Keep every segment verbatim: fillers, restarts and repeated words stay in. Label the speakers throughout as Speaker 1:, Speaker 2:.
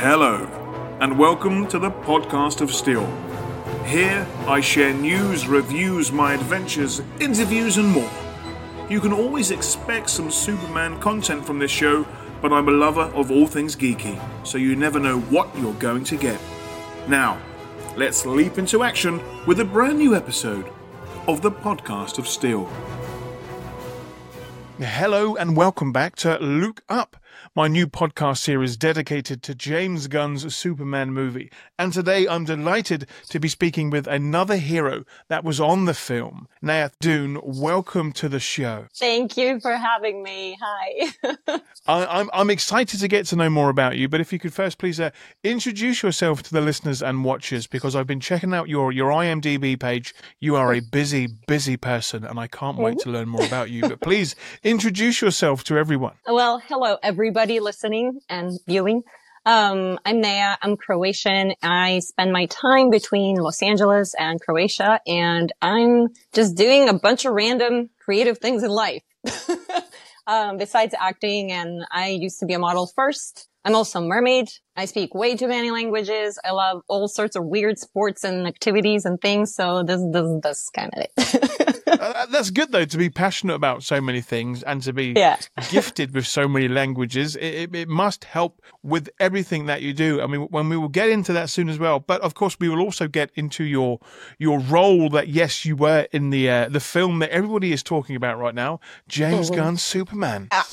Speaker 1: Hello, and welcome to the Podcast of Steel. Here, I share news, reviews, my adventures, interviews, and more. You can always expect some Superman content from this show, but I'm a lover of all things geeky, so you never know what you're going to get. Now, let's leap into action with a brand new episode of the Podcast of Steel. Hello and welcome back to Look Up, my new podcast series dedicated to James Gunn's Superman movie. And today I'm delighted to be speaking with another hero that was on the film. Nayath Dune, welcome to the show.
Speaker 2: Thank you for having me. Hi.
Speaker 1: I, I'm, I'm excited to get to know more about you, but if you could first please uh, introduce yourself to the listeners and watchers, because I've been checking out your, your I M D B page. You are a busy, busy person, and I can't wait to learn more about you. But please introduce yourself to everyone.
Speaker 2: Well, hello, everybody listening and viewing. Um, I'm Naya. I'm Croatian. I spend my time between Los Angeles and Croatia, and I'm just doing a bunch of random creative things in life. um, besides acting, and I used to be a model first. I'm also a mermaid. I speak way too many languages. I love all sorts of weird sports and activities and things. So this, this, this kind of it.
Speaker 1: uh, that's good though, to be passionate about so many things and to be
Speaker 2: yeah.
Speaker 1: gifted with so many languages. It, it, it must help with everything that you do. I mean, when we will get into that soon as well. But of course, we will also get into your your role that yes, you were in the uh, the film that everybody is talking about right now, James mm-hmm. Gunn's Superman. Ah.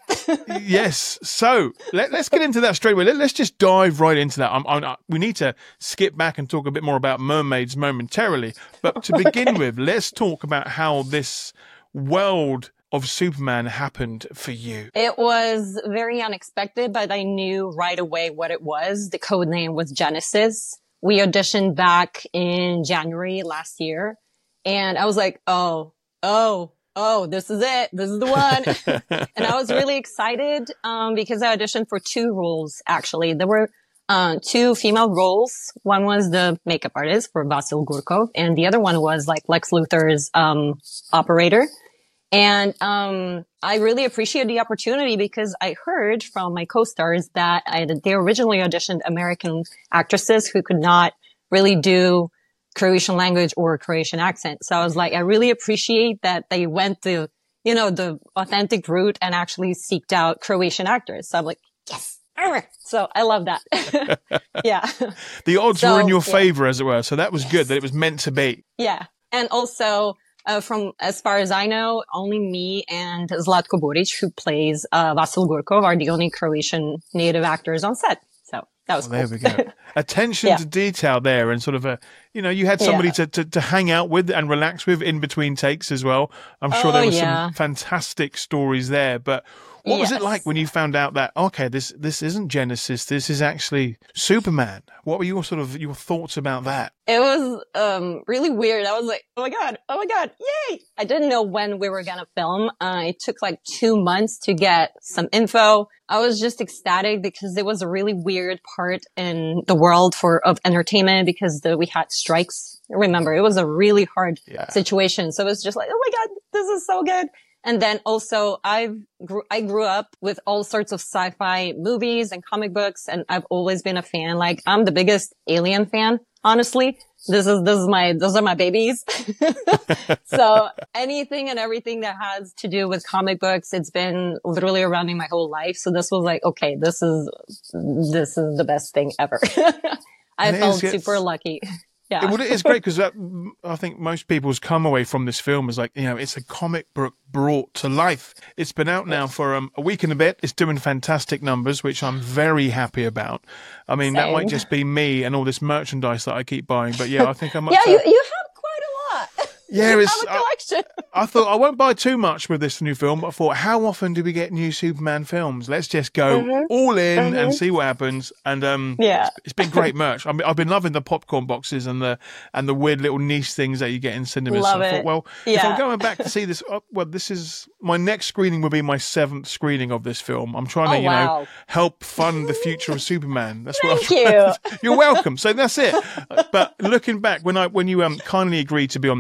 Speaker 1: Yes. So let, let's get into that straight away. Let, let's just dive right into that. I'm, I'm, we need to skip back and talk a bit more about mermaids momentarily. But to begin okay. with, let's talk about how this world of Superman happened for you.
Speaker 2: It was very unexpected, but I knew right away what it was. The code name was Genesis. We auditioned back in January last year. And I was like, oh, oh. Oh, this is it. This is the one. And I was really excited, um, because I auditioned for two roles, actually. There were, uh, two female roles. One was the makeup artist for Vasyl Gurkov, and the other one was like Lex Luthor's, um, operator. And, um, I really appreciated the opportunity because I heard from my co-stars that I, they originally auditioned American actresses who could not really do Croatian language or Croatian accent. So I was like, I really appreciate that they went the, you know, the authentic route and actually seeked out Croatian actors. So I'm like, yes. So I love that. yeah.
Speaker 1: The odds
Speaker 2: so,
Speaker 1: were in your
Speaker 2: yeah.
Speaker 1: favor, as it were. So that was
Speaker 2: yes.
Speaker 1: good that it was meant to be.
Speaker 2: Yeah. And also, uh, from as far as I know, only me and Zlatko Buric, who plays uh, Vasyl Gurkov, are the only Croatian native actors on set. So that was
Speaker 1: well,
Speaker 2: cool.
Speaker 1: There we go. Attention yeah. to detail there, and sort of a, you know, you had somebody yeah. to, to, to hang out with and relax with in between takes as well. I'm sure
Speaker 2: oh,
Speaker 1: there were
Speaker 2: yeah.
Speaker 1: some fantastic stories there. But what
Speaker 2: yes.
Speaker 1: was it like when you found out that, okay, this this isn't Genesis, this is actually Superman? What were your sort of your thoughts about that?
Speaker 2: It was um really weird. I was like, oh my God, oh my God, yay! I didn't know when we were going to film. Uh, it took like two months to get some info. I was just ecstatic because it was a really weird part in the world for of entertainment because the, we had strikes. Remember, it was a really hard yeah. situation. So it was just like, oh my God, this is so good. And then also I've grew, I grew up with all sorts of sci-fi movies and comic books, and I've always been a fan. Like I'm the biggest Alien fan, honestly. This is, this is my, those are my babies. So anything and everything that has to do with comic books, it's been literally around me my whole life. So this was like, okay, this is, this is the best thing ever. I
Speaker 1: and
Speaker 2: felt
Speaker 1: is,
Speaker 2: super lucky. Yeah.
Speaker 1: Well, it is great because I think most people's come away from this film as like, you know, it's a comic book brought to life. It's been out now for um, a week and a bit. It's doing fantastic numbers, which I'm very happy about. I mean, Same. That might just be me and all this merchandise that I keep buying. But yeah, I think I'm up
Speaker 2: yeah,
Speaker 1: to...
Speaker 2: you, you have quite a lot.
Speaker 1: Yeah,
Speaker 2: you
Speaker 1: it's,
Speaker 2: have a collection.
Speaker 1: I, I thought I won't buy too much with this new film, but I thought, how often do we get new Superman films? Let's just go mm-hmm. all in mm-hmm. and see what happens. And um,
Speaker 2: yeah.
Speaker 1: it's, it's been great merch. I mean, I've been loving the popcorn boxes and the and the weird little niche things that you get in cinemas.
Speaker 2: Love
Speaker 1: so I
Speaker 2: it.
Speaker 1: thought, well,
Speaker 2: yeah.
Speaker 1: if I'm going back to see this, oh, well, this is my next screening will be my seventh screening of this film. I'm trying to,
Speaker 2: oh,
Speaker 1: you
Speaker 2: wow.
Speaker 1: know, help fund the future of Superman. That's
Speaker 2: Thank
Speaker 1: what I'm
Speaker 2: you.
Speaker 1: trying to, You're welcome. So that's it. But looking back, when I when you um kindly agreed to be on the show,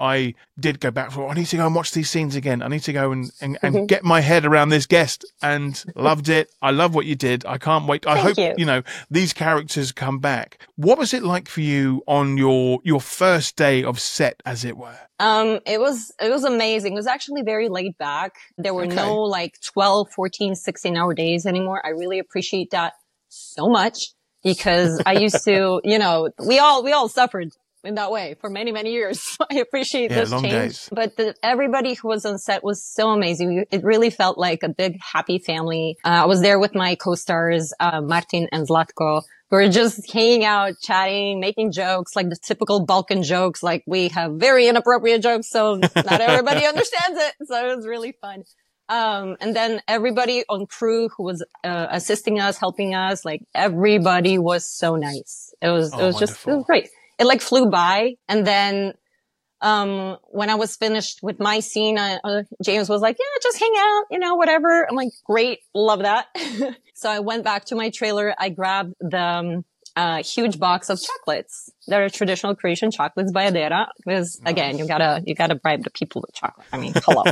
Speaker 1: I did go back for, I need to go and watch these scenes again. I need to go and, and, and mm-hmm. get my head around this guest, and loved it. I love what you did. I can't wait. I
Speaker 2: Thank
Speaker 1: hope,
Speaker 2: you.
Speaker 1: you know, these characters come back. What was it like for you on your, your first day of set, as it were?
Speaker 2: Um, it was, it was amazing. It was actually very laid back. There were okay. no like twelve, fourteen, sixteen hour days anymore. I really appreciate that so much, because I used to, you know, we all, we all suffered in that way for many, many years. I appreciate
Speaker 1: yeah,
Speaker 2: this
Speaker 1: long
Speaker 2: change.
Speaker 1: Days.
Speaker 2: But the, everybody who was on set was so amazing. It really felt like a big, happy family. Uh, I was there with my co-stars, uh, Martin and Zlatko. We were just hanging out, chatting, making jokes, like the typical Balkan jokes. Like, we have very inappropriate jokes, so not everybody understands it. So it was really fun. Um, and then everybody on crew who was, uh, assisting us, helping us, like, everybody was so nice. It was,
Speaker 1: oh,
Speaker 2: it was
Speaker 1: wonderful.
Speaker 2: just, it was great. It like flew by. And then, um, when I was finished with my scene, uh, uh, James was like, yeah, just hang out, you know, whatever. I'm like, great. Love that. So I went back to my trailer. I grabbed the, um, uh, huge box of chocolates. They're traditional Croatian chocolates by Adera. Because nice. Again, you gotta, you gotta bribe the people with chocolate. I mean, hello.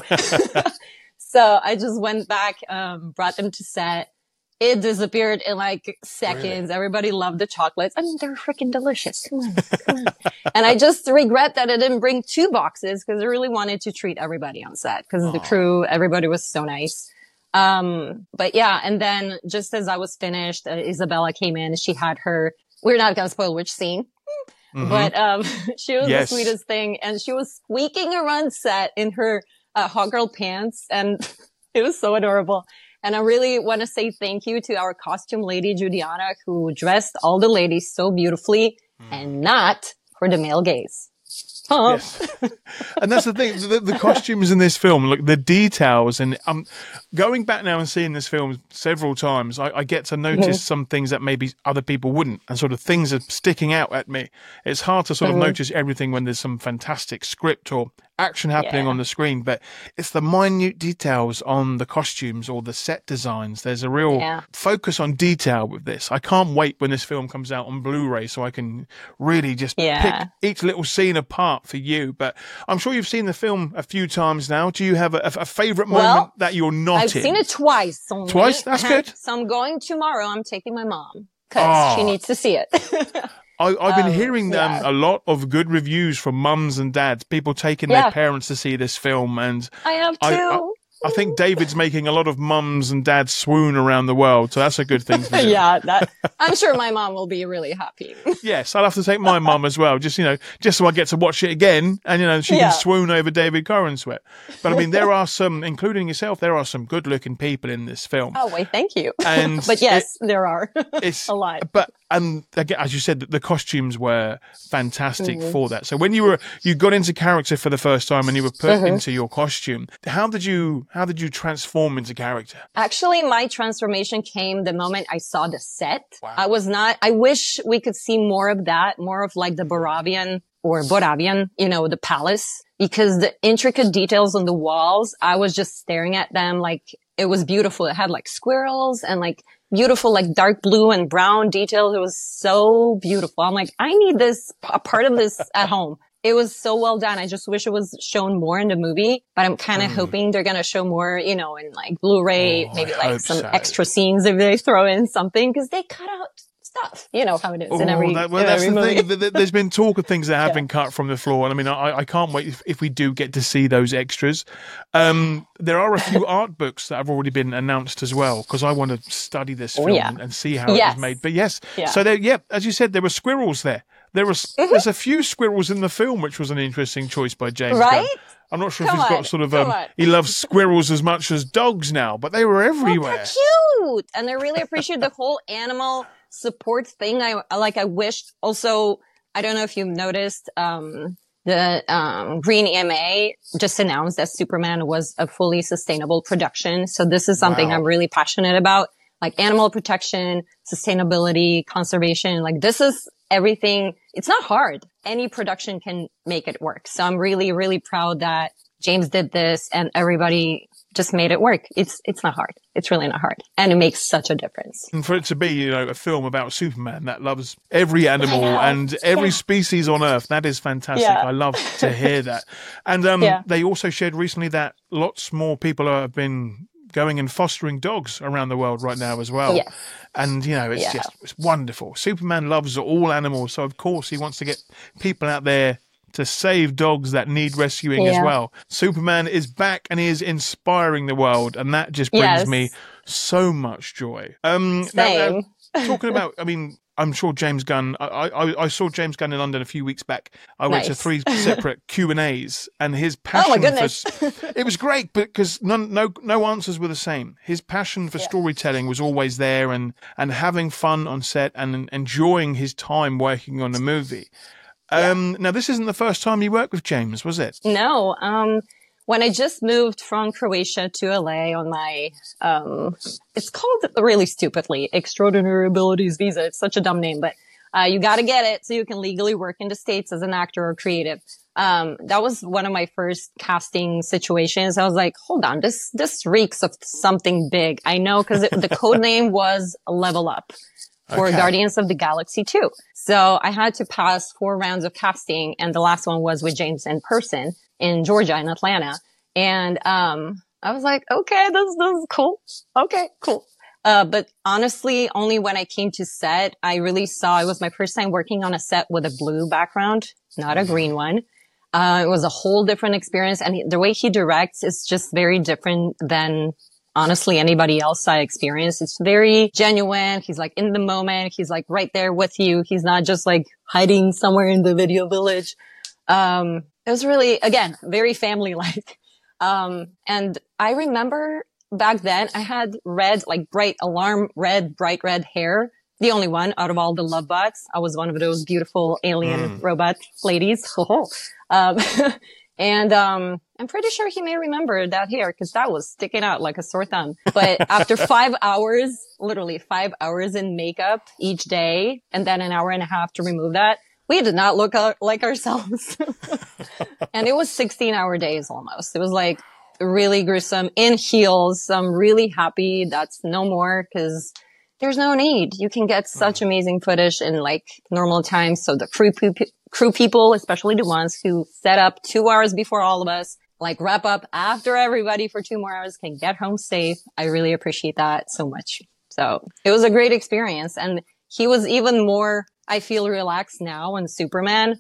Speaker 2: So I just went back, um, brought them to set. It disappeared in like seconds. Really? Everybody loved the chocolates. I mean, they're freaking delicious. Come on, come on. And I just regret that I didn't bring two boxes, because I really wanted to treat everybody on set, because the crew, everybody was so nice. Um, but yeah, and then just as I was finished, uh, Isabella came in. She had her, we're not going to spoil which scene, mm-hmm. but, um, she was yes. the sweetest thing. And she was squeaking around set in her, uh, hot girl pants. And it was so adorable. And I really want to say thank you to our costume lady, Juliana, who dressed all the ladies so beautifully mm. and not for the male gaze. Huh?
Speaker 1: Yes. And that's the thing, the, the costumes in this film, look, the details, and um, going back now and seeing this film several times, I, I get to notice mm-hmm. some things that maybe other people wouldn't, and sort of things are sticking out at me. It's hard to sort mm-hmm. of notice everything when there's some fantastic script or action happening
Speaker 2: yeah.
Speaker 1: on the screen, but it's the minute details on the costumes or the set designs. There's a real
Speaker 2: yeah.
Speaker 1: focus on detail with this. I can't wait when this film comes out on Blu-ray so I can really just
Speaker 2: yeah.
Speaker 1: pick each little scene apart for you. But I'm sure you've seen the film a few times now. Do you have a, a favorite moment
Speaker 2: well,
Speaker 1: that you're not
Speaker 2: I've
Speaker 1: in?
Speaker 2: I've seen it twice only.
Speaker 1: Twice? That's good.
Speaker 2: So I'm going tomorrow. I'm taking my mom because oh. she needs to see it.
Speaker 1: I, I've been
Speaker 2: um,
Speaker 1: hearing
Speaker 2: yeah.
Speaker 1: um, a lot of good reviews from mums and dads, people taking
Speaker 2: yeah.
Speaker 1: their parents to see this film. And
Speaker 2: I have too.
Speaker 1: I, I, I think David's making a lot of mums and dads swoon around the world, so that's a good thing for you.
Speaker 2: Yeah, that, I'm sure my mom will be really happy.
Speaker 1: Yes, I'll have to take my mum as well, just, you know, just so I get to watch it again, and, you know, she
Speaker 2: yeah.
Speaker 1: can swoon over David Corenswet. But, I mean, there are some, including yourself, there are some good-looking people in this film.
Speaker 2: Oh, wait, thank you.
Speaker 1: And
Speaker 2: but, yes, it, there are.
Speaker 1: It's
Speaker 2: a lot.
Speaker 1: But, and again, as you said, the costumes were fantastic
Speaker 2: mm-hmm.
Speaker 1: for that. So when you were, you got into character for the first time and you were put
Speaker 2: mm-hmm.
Speaker 1: into your costume, how did you, how did you transform into character?
Speaker 2: Actually, my transformation came the moment I saw the set.
Speaker 1: Wow.
Speaker 2: I was not, I wish we could see more of that, more of like the Boravian or Boravian, you know, the palace, because the intricate details on the walls, I was just staring at them like it was beautiful. It had like squirrels and like beautiful, like dark blue and brown details. It was so beautiful. I'm like, I need this, a part of this at home. It was so well done. I just wish it was shown more in the movie, but I'm kind of mm. hoping they're going to show more, you know, in like Blu-ray,
Speaker 1: oh,
Speaker 2: maybe
Speaker 1: I
Speaker 2: like some
Speaker 1: so.
Speaker 2: extra scenes if they throw in something, because they cut out stuff. You know how it is
Speaker 1: oh,
Speaker 2: in every,
Speaker 1: that, well,
Speaker 2: in
Speaker 1: that's
Speaker 2: every
Speaker 1: the
Speaker 2: movie.
Speaker 1: thing. There's been talk of things that have
Speaker 2: yeah.
Speaker 1: been cut from the floor. And I mean, I, I can't wait if, if we do get to see those extras. Um, there are a few art books that have already been announced as well, because I want to study this film
Speaker 2: oh, yeah.
Speaker 1: and, and see how
Speaker 2: yes.
Speaker 1: it was made. But yes,
Speaker 2: yeah.
Speaker 1: so there, yeah, as you said, there were squirrels there. There was mm-hmm. there's a fefew squirrels in the film, which was an interesting choice by James
Speaker 2: right?
Speaker 1: Gunn. I'm not sure
Speaker 2: Come
Speaker 1: if he's
Speaker 2: on,
Speaker 1: got sort of
Speaker 2: come
Speaker 1: um,
Speaker 2: on.
Speaker 1: he loves squirrels as much as dogs now, but they were everywhere.
Speaker 2: Oh, they're cute, and I really appreciate the whole animal support thing. I like. I wished also. I don't know if you've noticed. Um, the um, Green E M A just announced that Superman was a fully sustainable production. So this is something
Speaker 1: wow.
Speaker 2: I'm really passionate about, like animal protection, sustainability, conservation. Like this is everything. It's not hard. Any production can make it work. So I'm really, really proud that James did this and everybody just made it work. It's it's not hard. It's really not hard. And it makes such a difference.
Speaker 1: And for it to be, you know, a film about Superman that loves every animal and every
Speaker 2: yeah.
Speaker 1: species on Earth, that is fantastic.
Speaker 2: Yeah.
Speaker 1: I love to hear that. And um,
Speaker 2: yeah.
Speaker 1: they also shared recently that lots more people have been going and fostering dogs around the world right now as well.
Speaker 2: Yes.
Speaker 1: And, you know, it's
Speaker 2: yeah.
Speaker 1: just it's wonderful. Superman loves all animals. So, of course, he wants to get people out there to save dogs that need rescuing
Speaker 2: yeah.
Speaker 1: as well. Superman is back and he is inspiring the world. And that just brings
Speaker 2: yes.
Speaker 1: me so much joy. Um,
Speaker 2: Same.
Speaker 1: Now, now, talking about, I mean, I'm sure James Gunn, I, I, I saw James Gunn in London a few weeks back. I went
Speaker 2: nice.
Speaker 1: to three separate Q and A's and his passion
Speaker 2: oh my goodness.
Speaker 1: for, it was great because none, no, no answers were the same. His passion for yeah. storytelling was always there and, and having fun on set and enjoying his time working on the movie. Um, yeah. Now, this isn't the first time you worked with James, was it?
Speaker 2: No. Um, when I just moved from Croatia to L A on my, um, it's called really stupidly Extraordinary Abilities Visa. It's such a dumb name, but uh, you got to get it so you can legally work in the States as an actor or creative. Um, that was one of my first casting situations. I was like, hold on, this, this reeks of something big. I know because the code name was Level Up. For okay. Guardians of the Galaxy two. So I had to pass four rounds of casting, and the last one was with James in person in Georgia, in Atlanta. And um I was like, okay, this, this is cool. Okay, cool. Uh But honestly, only when I came to set, I really saw, it was my first time working on a set with a blue background, not a green one. Uh It was a whole different experience, and he, the way he directs is just very different than honestly anybody else I experienced. It's very genuine. He's like in the moment. He's like right there with you. He's not just like hiding somewhere in the video village. Um, it was really, again, very family-like. Um, and I remember back then I had red, like bright alarm red, bright red hair. The only one out of all the love bots. I was one of those beautiful alien mm. robot ladies. um, And, um, I'm pretty sure he may remember that hair because that was sticking out like a sore thumb. But after five hours, literally five hours in makeup each day, and then an hour and a half to remove that, we did not look like ourselves. And it was sixteen hour days almost. It was like really gruesome in heels. I'm really happy that's no more because there's no need. You can get such amazing footage in like normal times. So the crew crew people, especially the ones who set up two hours before all of us, like wrap up after everybody for two more hours, can get home safe. I really appreciate that so much. So it was a great experience. And he was even more, I feel, relaxed now on Superman.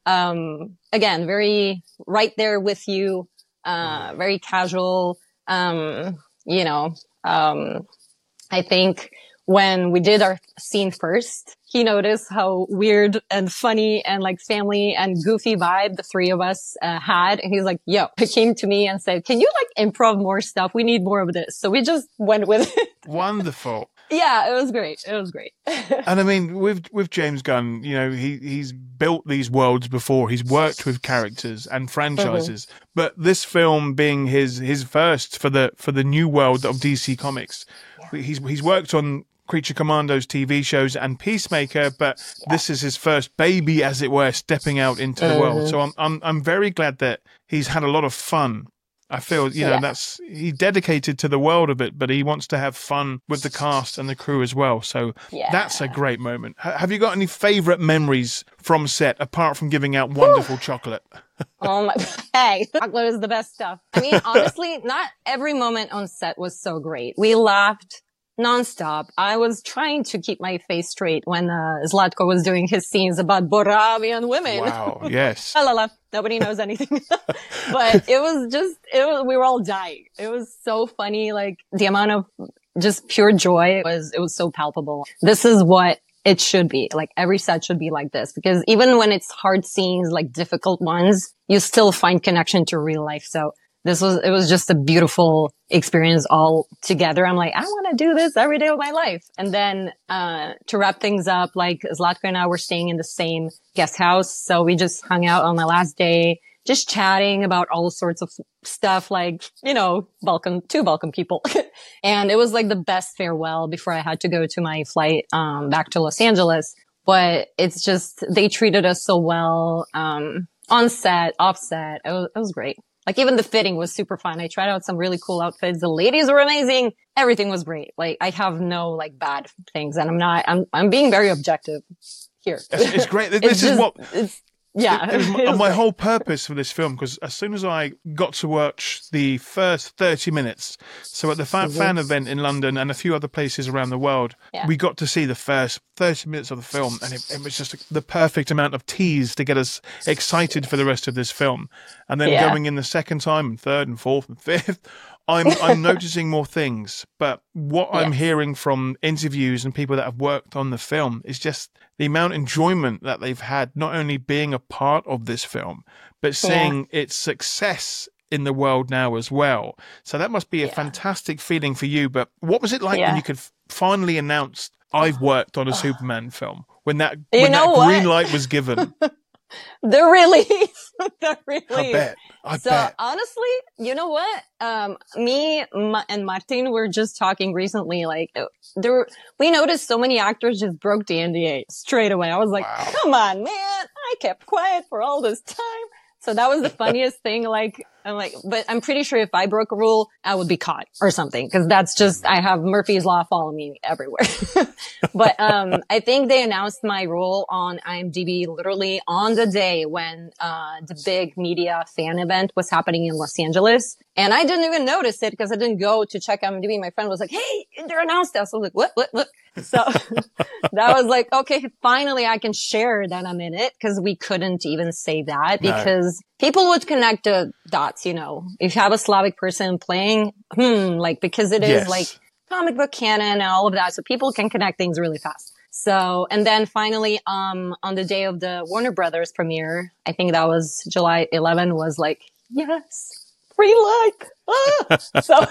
Speaker 2: Um, again, very right there with you, uh, very casual. Um, you know, um, I think when we did our scene first, he noticed how weird and funny and like family and goofy vibe the three of us uh, had. And he's like, yo, he came to me and said, can you like improv more stuff? We need more of this. So we just went with it.
Speaker 1: Wonderful.
Speaker 2: Yeah, it was great. It was great.
Speaker 1: And I mean, with with James Gunn, you know, he he's built these worlds before. He's worked with characters and franchises. Mm-hmm. But this film being his his first for the for the new world of D C Comics, yeah. he's he's worked on Creature Commandos T V shows and Peacemaker, but yeah. this is his first baby, as it were, stepping out into mm-hmm. the world. So I'm I'm I'm very glad that he's had a lot of fun. I feel, you know, yeah. that's, he's dedicated to the world of it, but he wants to have fun with the cast and the crew as well. So yeah. that's a great moment. H- have you got any favorite memories from set apart from giving out wonderful chocolate?
Speaker 2: Oh my, hey, chocolate is the best stuff. I mean, honestly, not every moment on set was so great. We laughed nonstop. I was trying to keep my face straight when uh, Zlatko was doing his scenes about Boravian women.
Speaker 1: Wow, yes.
Speaker 2: La la la. Nobody knows anything. But it was just, it was, we were all dying. It was so funny. Like the amount of just pure joy was, it was so palpable. This is what it should be. Like every set should be like this, because even when it's hard scenes, like difficult ones, you still find connection to real life. So this was, it was just a beautiful experience all together. I'm like, I want to do this every day of my life. And then, uh, to wrap things up, like Zlatko and I were staying in the same guest house. So we just hung out on the last day, just chatting about all sorts of stuff, like, you know, Balkan, two Balkan people. And it was like the best farewell before I had to go to my flight, um, back to Los Angeles. But it's just, they treated us so well, um, on set, off set. It was, it was great. Like even the fitting was super fun. I tried out some really cool outfits. The ladies were amazing. Everything was great. Like I have no like bad things, and I'm not. I'm I'm being very objective here.
Speaker 1: It's, it's great. This
Speaker 2: It's
Speaker 1: is
Speaker 2: just-
Speaker 1: what.
Speaker 2: it's- yeah.
Speaker 1: It was my,
Speaker 2: It was
Speaker 1: my
Speaker 2: great.
Speaker 1: whole purpose for this film, because as soon as I got to watch the first thirty minutes, so at the fan,
Speaker 2: Mhm.
Speaker 1: fan event in London and a few other places around the world,
Speaker 2: Yeah.
Speaker 1: we got to see the first thirty minutes of the film, and it, it was just the perfect amount of tease to get us excited for the rest of this film. And then
Speaker 2: Yeah.
Speaker 1: going in the second time and third and fourth and fifth, I'm I'm noticing more things. But what I'm
Speaker 2: Yes.
Speaker 1: hearing from interviews and people that have worked on the film is just the amount of enjoyment that they've had, not only being a part of this film, but seeing its success in the world now as well. So that must be a
Speaker 2: Yeah.
Speaker 1: fantastic feeling for you. But what was it like when
Speaker 2: Yeah.
Speaker 1: you could f- finally announce, I've worked on a Superman film, when that,
Speaker 2: You
Speaker 1: when that
Speaker 2: know what?
Speaker 1: green light was given?
Speaker 2: They're really, they're really.
Speaker 1: I bet. I
Speaker 2: so
Speaker 1: bet.
Speaker 2: honestly, you know what? Um, me Ma- and Martin were just talking recently. Like uh, there, were, we noticed so many actors just broke the N D A straight away. I was like,
Speaker 1: Wow.
Speaker 2: come on, man! I kept quiet for all this time. So that was the funniest thing. Like, I'm like, but I'm pretty sure if I broke a rule, I would be caught or something. Cause that's just, I have Murphy's Law following me everywhere. But, um, I think they announced my role on IMDb literally on the day when, uh, the big media fan event was happening in Los Angeles. And I didn't even notice it because I didn't go to check IMDb. My friend was like, hey, they announced us. I was like, what, what, what? So that was like, okay, finally I can share that I'm in it, because we couldn't even say that
Speaker 1: No.
Speaker 2: because people would connect the dots, you know, if you have a Slavic person playing, hmm, like, because it is
Speaker 1: Yes.
Speaker 2: like comic book canon and all of that. So people can connect things really fast. So, and then finally, um, on the day of the Warner Brothers premiere, I think that was July eleventh, was like, yes, free like, ah! So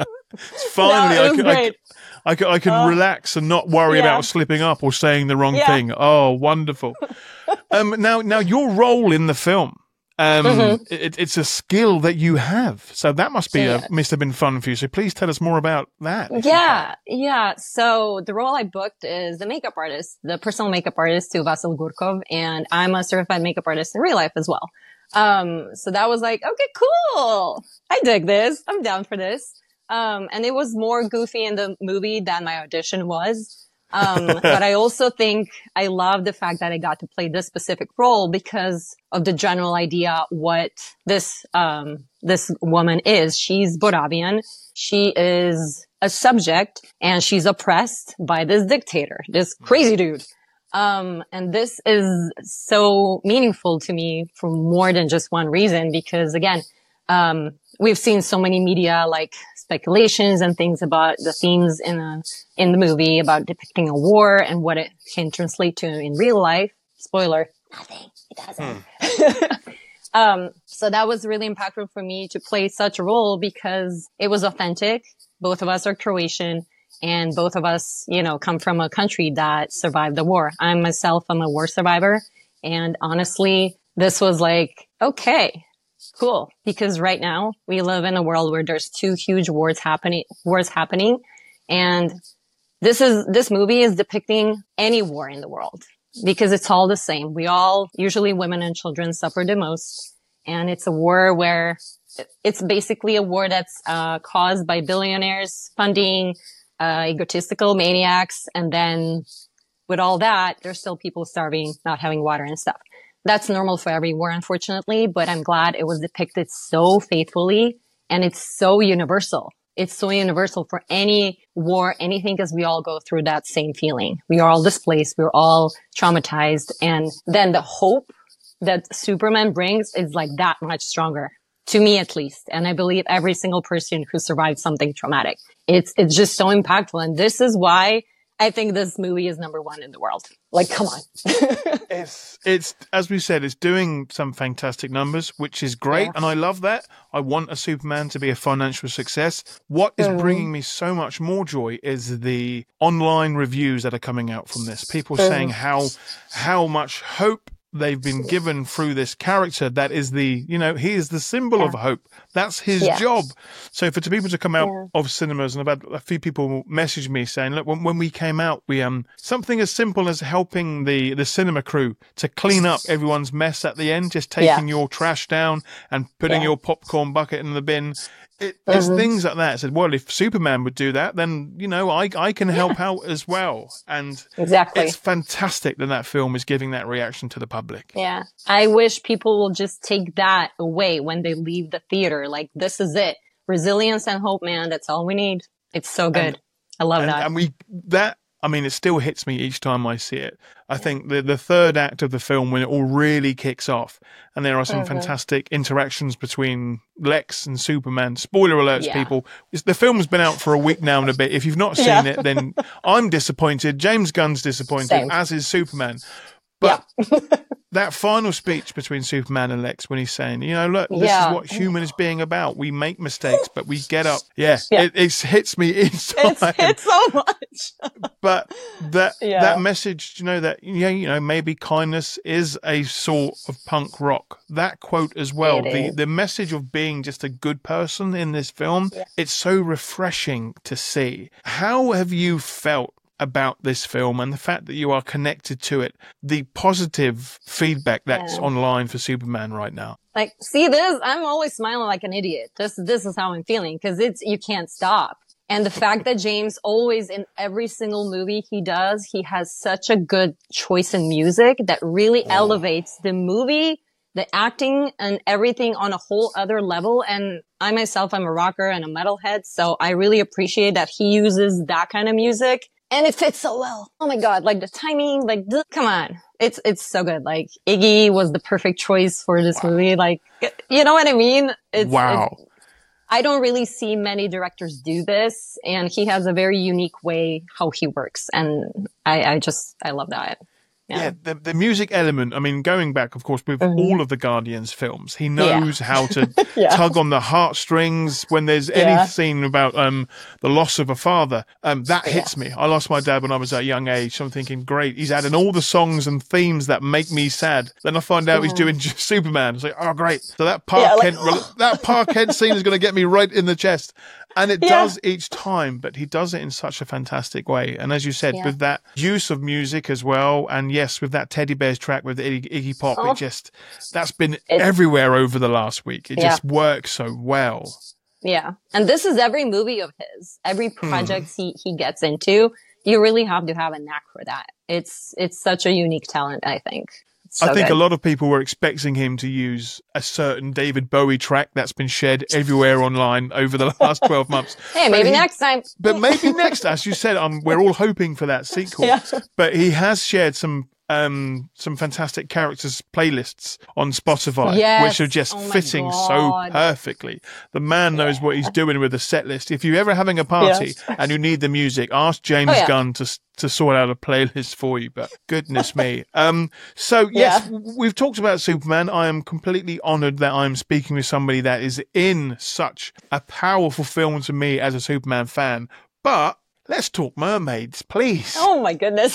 Speaker 1: Finally,
Speaker 2: no, it
Speaker 1: I
Speaker 2: was
Speaker 1: can, I,
Speaker 2: great.
Speaker 1: I can, I can
Speaker 2: Oh.
Speaker 1: relax and not worry
Speaker 2: Yeah.
Speaker 1: about slipping up or saying the wrong
Speaker 2: Yeah.
Speaker 1: thing. Oh, wonderful. um, now, now your role in the film, um,
Speaker 2: Mhm.
Speaker 1: it, it's a skill that you have. So that must be,
Speaker 2: Yeah.
Speaker 1: a, must have been fun for you. So please tell us more about that. if you
Speaker 2: Yeah, yeah. So the role I booked is the makeup artist, the personal makeup artist to Vasil Gurkov, and I'm a certified makeup artist in real life as well. Um, so that was like, okay, cool. I dig this. I'm down for this. Um, and it was more goofy in the movie than my audition was. Um, but I also think I love the fact that I got to play this specific role because of the general idea what this, um, this woman is. She's Boravian. She is a subject and she's oppressed by this dictator, this crazy dude. Um, and this is so meaningful to me for more than just one reason, because again, um, we've seen so many media like speculations and things about the themes in a, in the movie about depicting a war and what it can translate to in real life. Spoiler, nothing. It doesn't. um, so that was really impactful for me to play such a role because it was authentic. Both of us are Croatian. And both of us, you know, come from a country that survived the war. I myself, I'm a war survivor. And honestly, this was like, okay, cool. Because right now we live in a world where there's two huge wars happening, wars happening. And this is, this movie is depicting any war in the world because it's all the same. We all, usually women and children, suffer the most. And it's a war where it's basically a war that's uh, caused by billionaires funding Uh, egotistical maniacs. And then with all that, there's still people starving, not having water and stuff. That's normal for every war, unfortunately, but I'm glad it was depicted so faithfully and it's so universal. It's so universal for any war, anything, because we all go through that same feeling. We are all displaced. We're all traumatized. And then the hope that Superman brings is like that much stronger. To me, at least. And I believe every single person who survived something traumatic. It's, it's just so impactful. And this is why I think this movie is number one in the world. Like, come on.
Speaker 1: It's, it's, as we said, it's doing some fantastic numbers, which is great.
Speaker 2: Yeah.
Speaker 1: And I love that. I want a Superman to be a financial success. What is
Speaker 2: Mhm.
Speaker 1: bringing me so much more joy is the online reviews that are coming out from this. People
Speaker 2: Mhm.
Speaker 1: saying how, how much hope they've been given through this character that is the, you know, he is the symbol
Speaker 2: Yeah.
Speaker 1: of hope. That's his
Speaker 2: Yeah.
Speaker 1: job. So for people to come out
Speaker 2: Yeah.
Speaker 1: of cinemas, and I've had a few people message me saying, look, when, when we came out, we um something as simple as helping the, the cinema crew to clean up everyone's mess at the end, just taking
Speaker 2: Yeah.
Speaker 1: your trash down and putting
Speaker 2: Yeah.
Speaker 1: your popcorn bucket in the bin. It, it's
Speaker 2: Mhm.
Speaker 1: things like that. I said, well, if Superman would do that, then, you know, I, I can help out as well. And
Speaker 2: Exactly.
Speaker 1: it's fantastic that that film is giving that reaction to the public.
Speaker 2: Yeah. I wish people will just take that away when they leave the theater. Like, this is it. Resilience and hope, man. That's all we need. It's so good.
Speaker 1: And-
Speaker 2: I love
Speaker 1: And,
Speaker 2: that.
Speaker 1: and we, that, I mean, it still hits me each time I see it. I think the, the third act of the film, when it all really kicks off, and there are some
Speaker 2: Mhm.
Speaker 1: fantastic interactions between Lex and Superman. Spoiler alerts,
Speaker 2: Yeah.
Speaker 1: people. It's, the film's been out for a week now and a bit. If you've not seen
Speaker 2: Yeah.
Speaker 1: it, then I'm disappointed. James Gunn's disappointed,
Speaker 2: Same.
Speaker 1: as is Superman. But
Speaker 2: Yeah.
Speaker 1: that final speech between Superman and Lex, when he's saying, you know, look, this
Speaker 2: Yeah.
Speaker 1: is what human is being about. We make mistakes, but we get up. Yeah,
Speaker 2: Yeah.
Speaker 1: It, it hits me each time.
Speaker 2: It's, it's so much.
Speaker 1: But that
Speaker 2: Yeah.
Speaker 1: that message, you know, that yeah, you know, maybe kindness is a sort of punk rock. That quote as well,
Speaker 2: It
Speaker 1: the
Speaker 2: is.
Speaker 1: the message of being just a good person in this film,
Speaker 2: Yeah.
Speaker 1: it's so refreshing to see. How have you felt about this film and the fact that you are connected to it, the positive feedback that's
Speaker 2: Yeah.
Speaker 1: online for Superman right now?
Speaker 2: Like, see this? I'm always smiling like an idiot. This, this is how I'm feeling because it's, you can't stop. And the fact that James always in every single movie he does, he has such a good choice in music that really elevates the movie, the acting and everything on a whole other level. And I myself, I'm a rocker and a metalhead. So I really appreciate that he uses that kind of music and it fits so well. Oh my God. Like the timing, like, th- come on. It's, it's so good. Like Iggy was the perfect choice for this movie. Like, you know what I mean? It's,
Speaker 1: Wow.
Speaker 2: It's, I don't really see many directors do this, and he has a very unique way how he works, and I, I just I love that.
Speaker 1: Yeah,
Speaker 2: Yeah,
Speaker 1: the, the music element, I mean, going back, of course, with
Speaker 2: Mhm.
Speaker 1: all of the Guardians films, he knows how to
Speaker 2: Yeah.
Speaker 1: tug on the heartstrings when there's any
Speaker 2: Yeah.
Speaker 1: scene about um, the loss of a father. Um, that
Speaker 2: Yeah.
Speaker 1: hits me. I lost my dad when I was at a young age, so I'm thinking, great, he's adding all the songs and themes that make me sad. Then I find out he's
Speaker 2: Mhm.
Speaker 1: doing Superman. It's like, oh, great. So that Park
Speaker 2: Yeah, like-
Speaker 1: Kent, that Park Kent scene is going to get me right in the chest. And it
Speaker 2: Yeah.
Speaker 1: does each time, but he does it in such a fantastic way. And as you said,
Speaker 2: Yeah.
Speaker 1: with that use of music as well, and yes, with that Teddy Bears track with Iggy, Iggy Pop,
Speaker 2: Oh.
Speaker 1: it just, that's been
Speaker 2: It-
Speaker 1: everywhere over the last week. It
Speaker 2: Yeah.
Speaker 1: just works so well.
Speaker 2: yeah. And this is every movie of his, every
Speaker 1: Hmm.
Speaker 2: project he he gets into. You really have to have a knack for that. It's it's such a unique talent, I think. So
Speaker 1: I think
Speaker 2: good.
Speaker 1: a lot of people were expecting him to use a certain David Bowie track that's been shared everywhere online over the last twelve months.
Speaker 2: Hey,
Speaker 1: But
Speaker 2: maybe
Speaker 1: he-
Speaker 2: next time.
Speaker 1: But maybe next, as you said, um, we're all hoping for that sequel.
Speaker 2: Yeah.
Speaker 1: But he has shared some um, some fantastic characters playlists on Spotify,
Speaker 2: Yes.
Speaker 1: which are just
Speaker 2: Oh my
Speaker 1: fitting so
Speaker 2: God.
Speaker 1: perfectly. The man knows what he's doing with the set list. If you're ever having a party and you need the music, ask James
Speaker 2: Oh, yeah.
Speaker 1: Gunn to to sort out a playlist for you. But goodness me. Um, so yes,
Speaker 2: Yeah.
Speaker 1: w- we've talked about Superman. I am completely honoured that I'm speaking with somebody that is in such a powerful film to me as a Superman fan. But let's talk mermaids, please.
Speaker 2: Oh my goodness.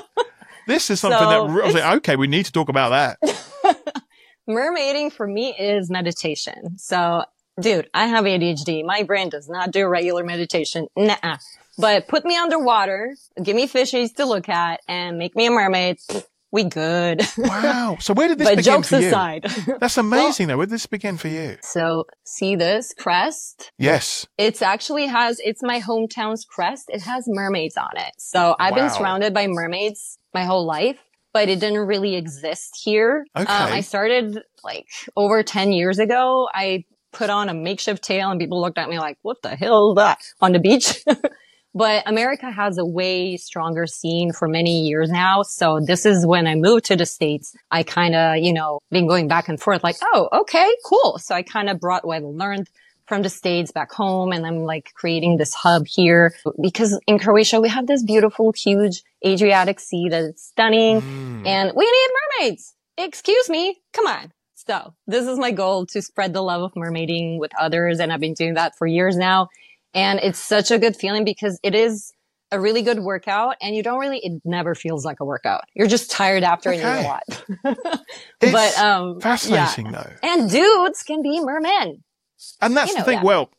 Speaker 1: This is something
Speaker 2: So,
Speaker 1: that I was
Speaker 2: it's-
Speaker 1: like, okay, we need to talk about that.
Speaker 2: Mermaiding for me is meditation. So, dude, I have A D H D. My brain does not do regular meditation. Nah. But put me underwater, give me fishies to look at, and make me a mermaid. We good.
Speaker 1: Wow. So where did this
Speaker 2: But
Speaker 1: begin
Speaker 2: jokes
Speaker 1: for you?
Speaker 2: aside.
Speaker 1: That's amazing, though. Where did this begin for you?
Speaker 2: So, see this crest?
Speaker 1: Yes.
Speaker 2: It's actually has, it's my hometown's crest. It has mermaids on it. So I've been
Speaker 1: Wow.
Speaker 2: surrounded by mermaids my whole life, but it didn't really exist here.
Speaker 1: Okay.
Speaker 2: Um, I started like over ten years ago. I put on a makeshift tail and people looked at me like, what the hell is that on the beach? But America has a way stronger scene for many years now. So this is when I moved to the States. I kind of, you know, been going back and forth like, oh, okay, cool. So I kind of brought what I learned from the States back home, and I'm like creating this hub here because in Croatia, we have this beautiful, huge Adriatic Sea that is stunning,
Speaker 1: Mm.
Speaker 2: and we need mermaids. Excuse me. Come on. So this is my goal, to spread the love of mermaiding with others. And I've been doing that for years now. And it's such a good feeling because it is a really good workout, and you don't really, it never feels like a workout. You're just tired after
Speaker 1: Okay.
Speaker 2: and you're a lot.
Speaker 1: It's
Speaker 2: but, um,
Speaker 1: fascinating
Speaker 2: yeah.
Speaker 1: though.
Speaker 2: And dudes can be mermen.
Speaker 1: And that's
Speaker 2: You
Speaker 1: the
Speaker 2: know
Speaker 1: thing.
Speaker 2: that.
Speaker 1: Well,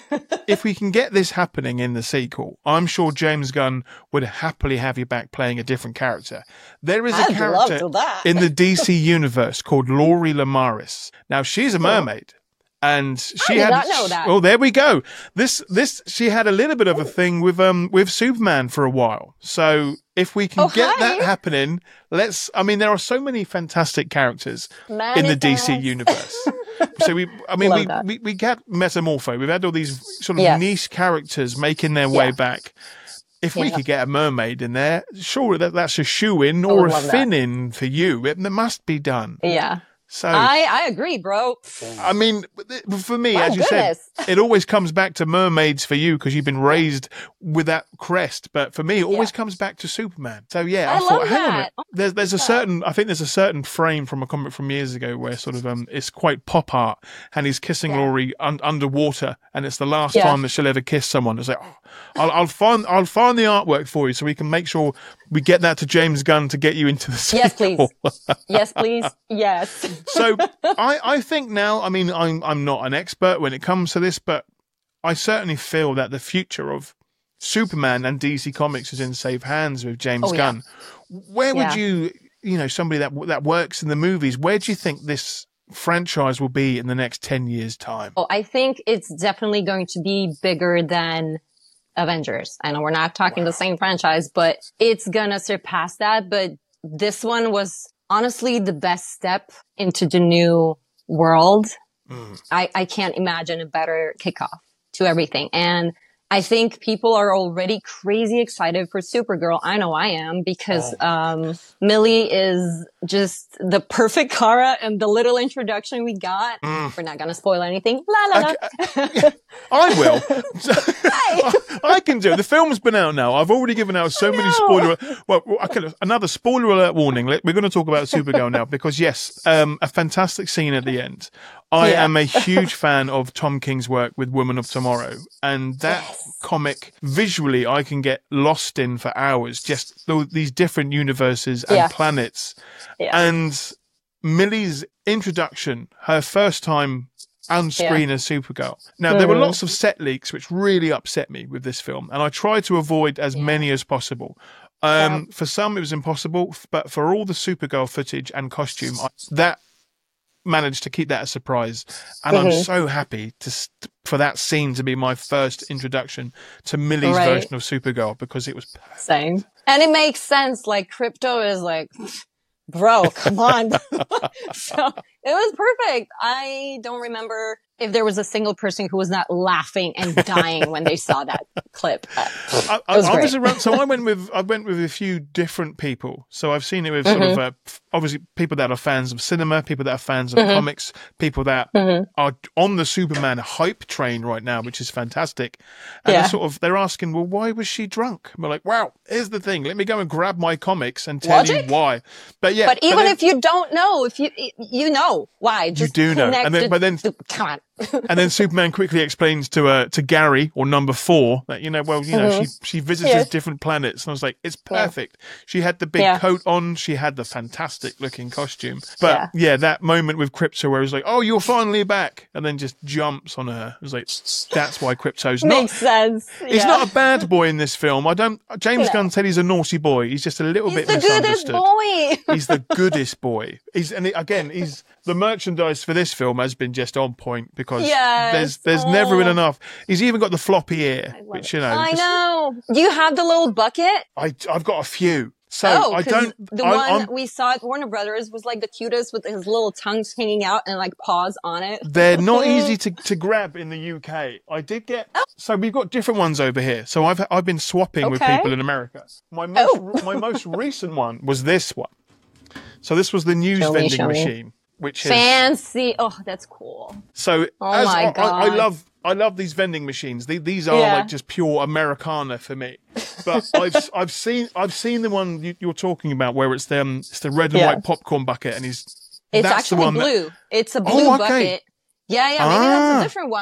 Speaker 1: if we can get this happening in the sequel, I'm sure James Gunn would happily have you back playing a different character. There is a
Speaker 2: I'd love
Speaker 1: character
Speaker 2: to that.
Speaker 1: in the D C universe called Laurie Lamaris. Now, she's a mermaid. And she
Speaker 2: did
Speaker 1: had,
Speaker 2: not know that.
Speaker 1: oh, there we go. This, this, she had a little bit of a thing with, um, with Superman for a while. So if we can
Speaker 2: Oh,
Speaker 1: get
Speaker 2: hi.
Speaker 1: that happening, let's, I mean, there are so many fantastic characters in the D C
Speaker 2: Manifest.
Speaker 1: universe. So we, I mean,
Speaker 2: Love
Speaker 1: we,
Speaker 2: that.
Speaker 1: we, we got Metamorpho. We've had all these sort of
Speaker 2: Yes.
Speaker 1: niche characters making their way
Speaker 2: Yeah.
Speaker 1: back. If we
Speaker 2: Yeah.
Speaker 1: could get a mermaid in there, surely that, that's a shoe in or
Speaker 2: would
Speaker 1: a
Speaker 2: love that.
Speaker 1: fin in for you. It, it must be done.
Speaker 2: Yeah.
Speaker 1: So,
Speaker 2: I, I agree, bro.
Speaker 1: I mean, for me,
Speaker 2: My
Speaker 1: as you
Speaker 2: goodness.
Speaker 1: said, it always comes back to mermaids for you because you've been raised with that crest. But for me, it always
Speaker 2: Yeah.
Speaker 1: comes back to Superman. So yeah, I,
Speaker 2: I
Speaker 1: thought,
Speaker 2: love
Speaker 1: hang on a
Speaker 2: that.
Speaker 1: minute. There's there's a certain, I think there's a certain frame from a comic from years ago where sort of um, it's quite pop art, and he's kissing
Speaker 2: Yeah.
Speaker 1: Laurie un- underwater, and it's the last
Speaker 2: Yeah.
Speaker 1: time that she'll ever kiss someone. It's like, oh, I'll, I'll find I'll find the artwork for you so we can make sure we get that to James Gunn to get you into the
Speaker 2: Yes, please.
Speaker 1: sequel.
Speaker 2: Yes, please. Yes.
Speaker 1: So I, I think now, I mean, I'm I'm not an expert when it comes to this, but I certainly feel that the future of Superman and D C Comics is in safe hands with James
Speaker 2: Oh, yeah.
Speaker 1: Gunn. Where would
Speaker 2: Yeah.
Speaker 1: you, you know, somebody that that works in the movies, where do you think this franchise will be in the next ten years' time?
Speaker 2: Oh, I think it's definitely going to be bigger than Avengers. I know we're not talking the same franchise, but it's gonna surpass that. But this one was honestly the best step into the new world.
Speaker 1: Mm.
Speaker 2: I, I can't imagine a better kickoff to everything. And I think people are already crazy excited for Supergirl. I know I am because,
Speaker 1: Oh.
Speaker 2: um, Millie is just the perfect Kara, and the little introduction we got.
Speaker 1: Mm.
Speaker 2: We're not going to spoil anything. La la la.
Speaker 1: I will. I, I can do it. The film's been out now. I've already given out so many
Speaker 2: know.
Speaker 1: spoiler. Well, I can, another spoiler alert warning. Let- We're going to talk about Supergirl now because yes, um, a fantastic scene at the end. I
Speaker 2: Yeah.
Speaker 1: am a huge fan of Tom King's work with Woman of Tomorrow, and that
Speaker 2: Yes.
Speaker 1: comic visually I can get lost in for hours. Just th- these different universes and
Speaker 2: Yeah.
Speaker 1: planets,
Speaker 2: Yeah.
Speaker 1: and Millie's introduction, her first time on screen as Supergirl. Now, there were
Speaker 2: Mhm.
Speaker 1: lots of set leaks which really upset me with this film, and I tried to avoid as
Speaker 2: Yeah.
Speaker 1: many as possible. Um, For some, it was impossible, f- but for all the Supergirl footage and costume, I, that managed to keep that a surprise. And I'm
Speaker 2: Mhm.
Speaker 1: so happy to st- for that scene to be my first introduction to Millie's
Speaker 2: Right.
Speaker 1: version of Supergirl because it was perfect.
Speaker 2: Same. And it makes sense. Like Crypto is like, bro, come on. So it was perfect. I don't remember if there was a single person who was not laughing and dying when they saw that clip. Uh,
Speaker 1: I, I,
Speaker 2: was
Speaker 1: I was
Speaker 2: great.
Speaker 1: around, so I went with I went with a few different people. So I've seen it with sort
Speaker 2: Mm-hmm.
Speaker 1: of uh, f- obviously people that are fans of cinema, people that are fans of
Speaker 2: Mm-hmm.
Speaker 1: comics, people that are on the Superman hype train right now, which is fantastic. And
Speaker 2: Yeah.
Speaker 1: they're sort of they're asking, well, why was she drunk? And we're like, wow, here's the thing. Let me go and grab my comics and tell
Speaker 2: Logic?
Speaker 1: you why. But yeah,
Speaker 2: but even
Speaker 1: then-
Speaker 2: if you don't know, if you you know why, just
Speaker 1: do know.
Speaker 2: connect
Speaker 1: And then-
Speaker 2: the-
Speaker 1: but then-
Speaker 2: the- come on.
Speaker 1: And then Superman quickly explains to uh, to Gary or Number Four that you know, well, you know, she she visits
Speaker 2: Yes.
Speaker 1: different planets, and I was like, it's perfect. She had the big
Speaker 2: Yeah.
Speaker 1: coat on, she had the fantastic looking costume, but yeah.
Speaker 2: Yeah.
Speaker 1: that moment with Crypto where he's like, oh, you're finally back, and then just jumps on her. It was like, that's why Crypto's not.
Speaker 2: Makes sense.
Speaker 1: He's
Speaker 2: yeah.
Speaker 1: not a bad boy in this film. I don't. James
Speaker 2: Yeah.
Speaker 1: Gunn said he's a naughty boy. He's just a little
Speaker 2: He's
Speaker 1: bit
Speaker 2: the goodest
Speaker 1: misunderstood.
Speaker 2: boy.
Speaker 1: He's the goodest boy. He's and he- again, he's the merchandise for this film has been just on point because
Speaker 2: Yes.
Speaker 1: there's there's never been
Speaker 2: Oh.
Speaker 1: enough. He's even got the floppy ear,
Speaker 2: love
Speaker 1: which
Speaker 2: it.
Speaker 1: you know.
Speaker 2: I
Speaker 1: just-
Speaker 2: know. Do you have the little bucket?
Speaker 1: I I've got a few. So
Speaker 2: oh,
Speaker 1: I
Speaker 2: 'cause
Speaker 1: don't.
Speaker 2: the
Speaker 1: I,
Speaker 2: one
Speaker 1: I'm-
Speaker 2: we saw at Warner Brothers was like the cutest with his little tongues hanging out and like paws on it.
Speaker 1: they're not easy to, to grab in the U K. I did get so we've got different ones over here. So I've I've been swapping with
Speaker 2: Okay.
Speaker 1: people in America. My most
Speaker 2: Oh.
Speaker 1: my most recent one was this one. So this was the news
Speaker 2: Show me,
Speaker 1: vending
Speaker 2: show me.
Speaker 1: machine, which is
Speaker 2: Fancy. Oh, that's cool.
Speaker 1: so.
Speaker 2: Oh
Speaker 1: as
Speaker 2: my
Speaker 1: I, I, I
Speaker 2: God.
Speaker 1: love I love these vending machines. These, these are
Speaker 2: Yeah.
Speaker 1: like just pure Americana for me. But I've I've seen I've seen the one you, you're talking about where it's the um, it's the red and
Speaker 2: Yeah.
Speaker 1: white popcorn bucket, and he's
Speaker 2: It's
Speaker 1: that's
Speaker 2: actually
Speaker 1: the one that-
Speaker 2: blue. It's a
Speaker 1: Oh,
Speaker 2: blue
Speaker 1: okay.
Speaker 2: bucket. Yeah, yeah. Maybe that's
Speaker 1: Ah.
Speaker 2: a different one.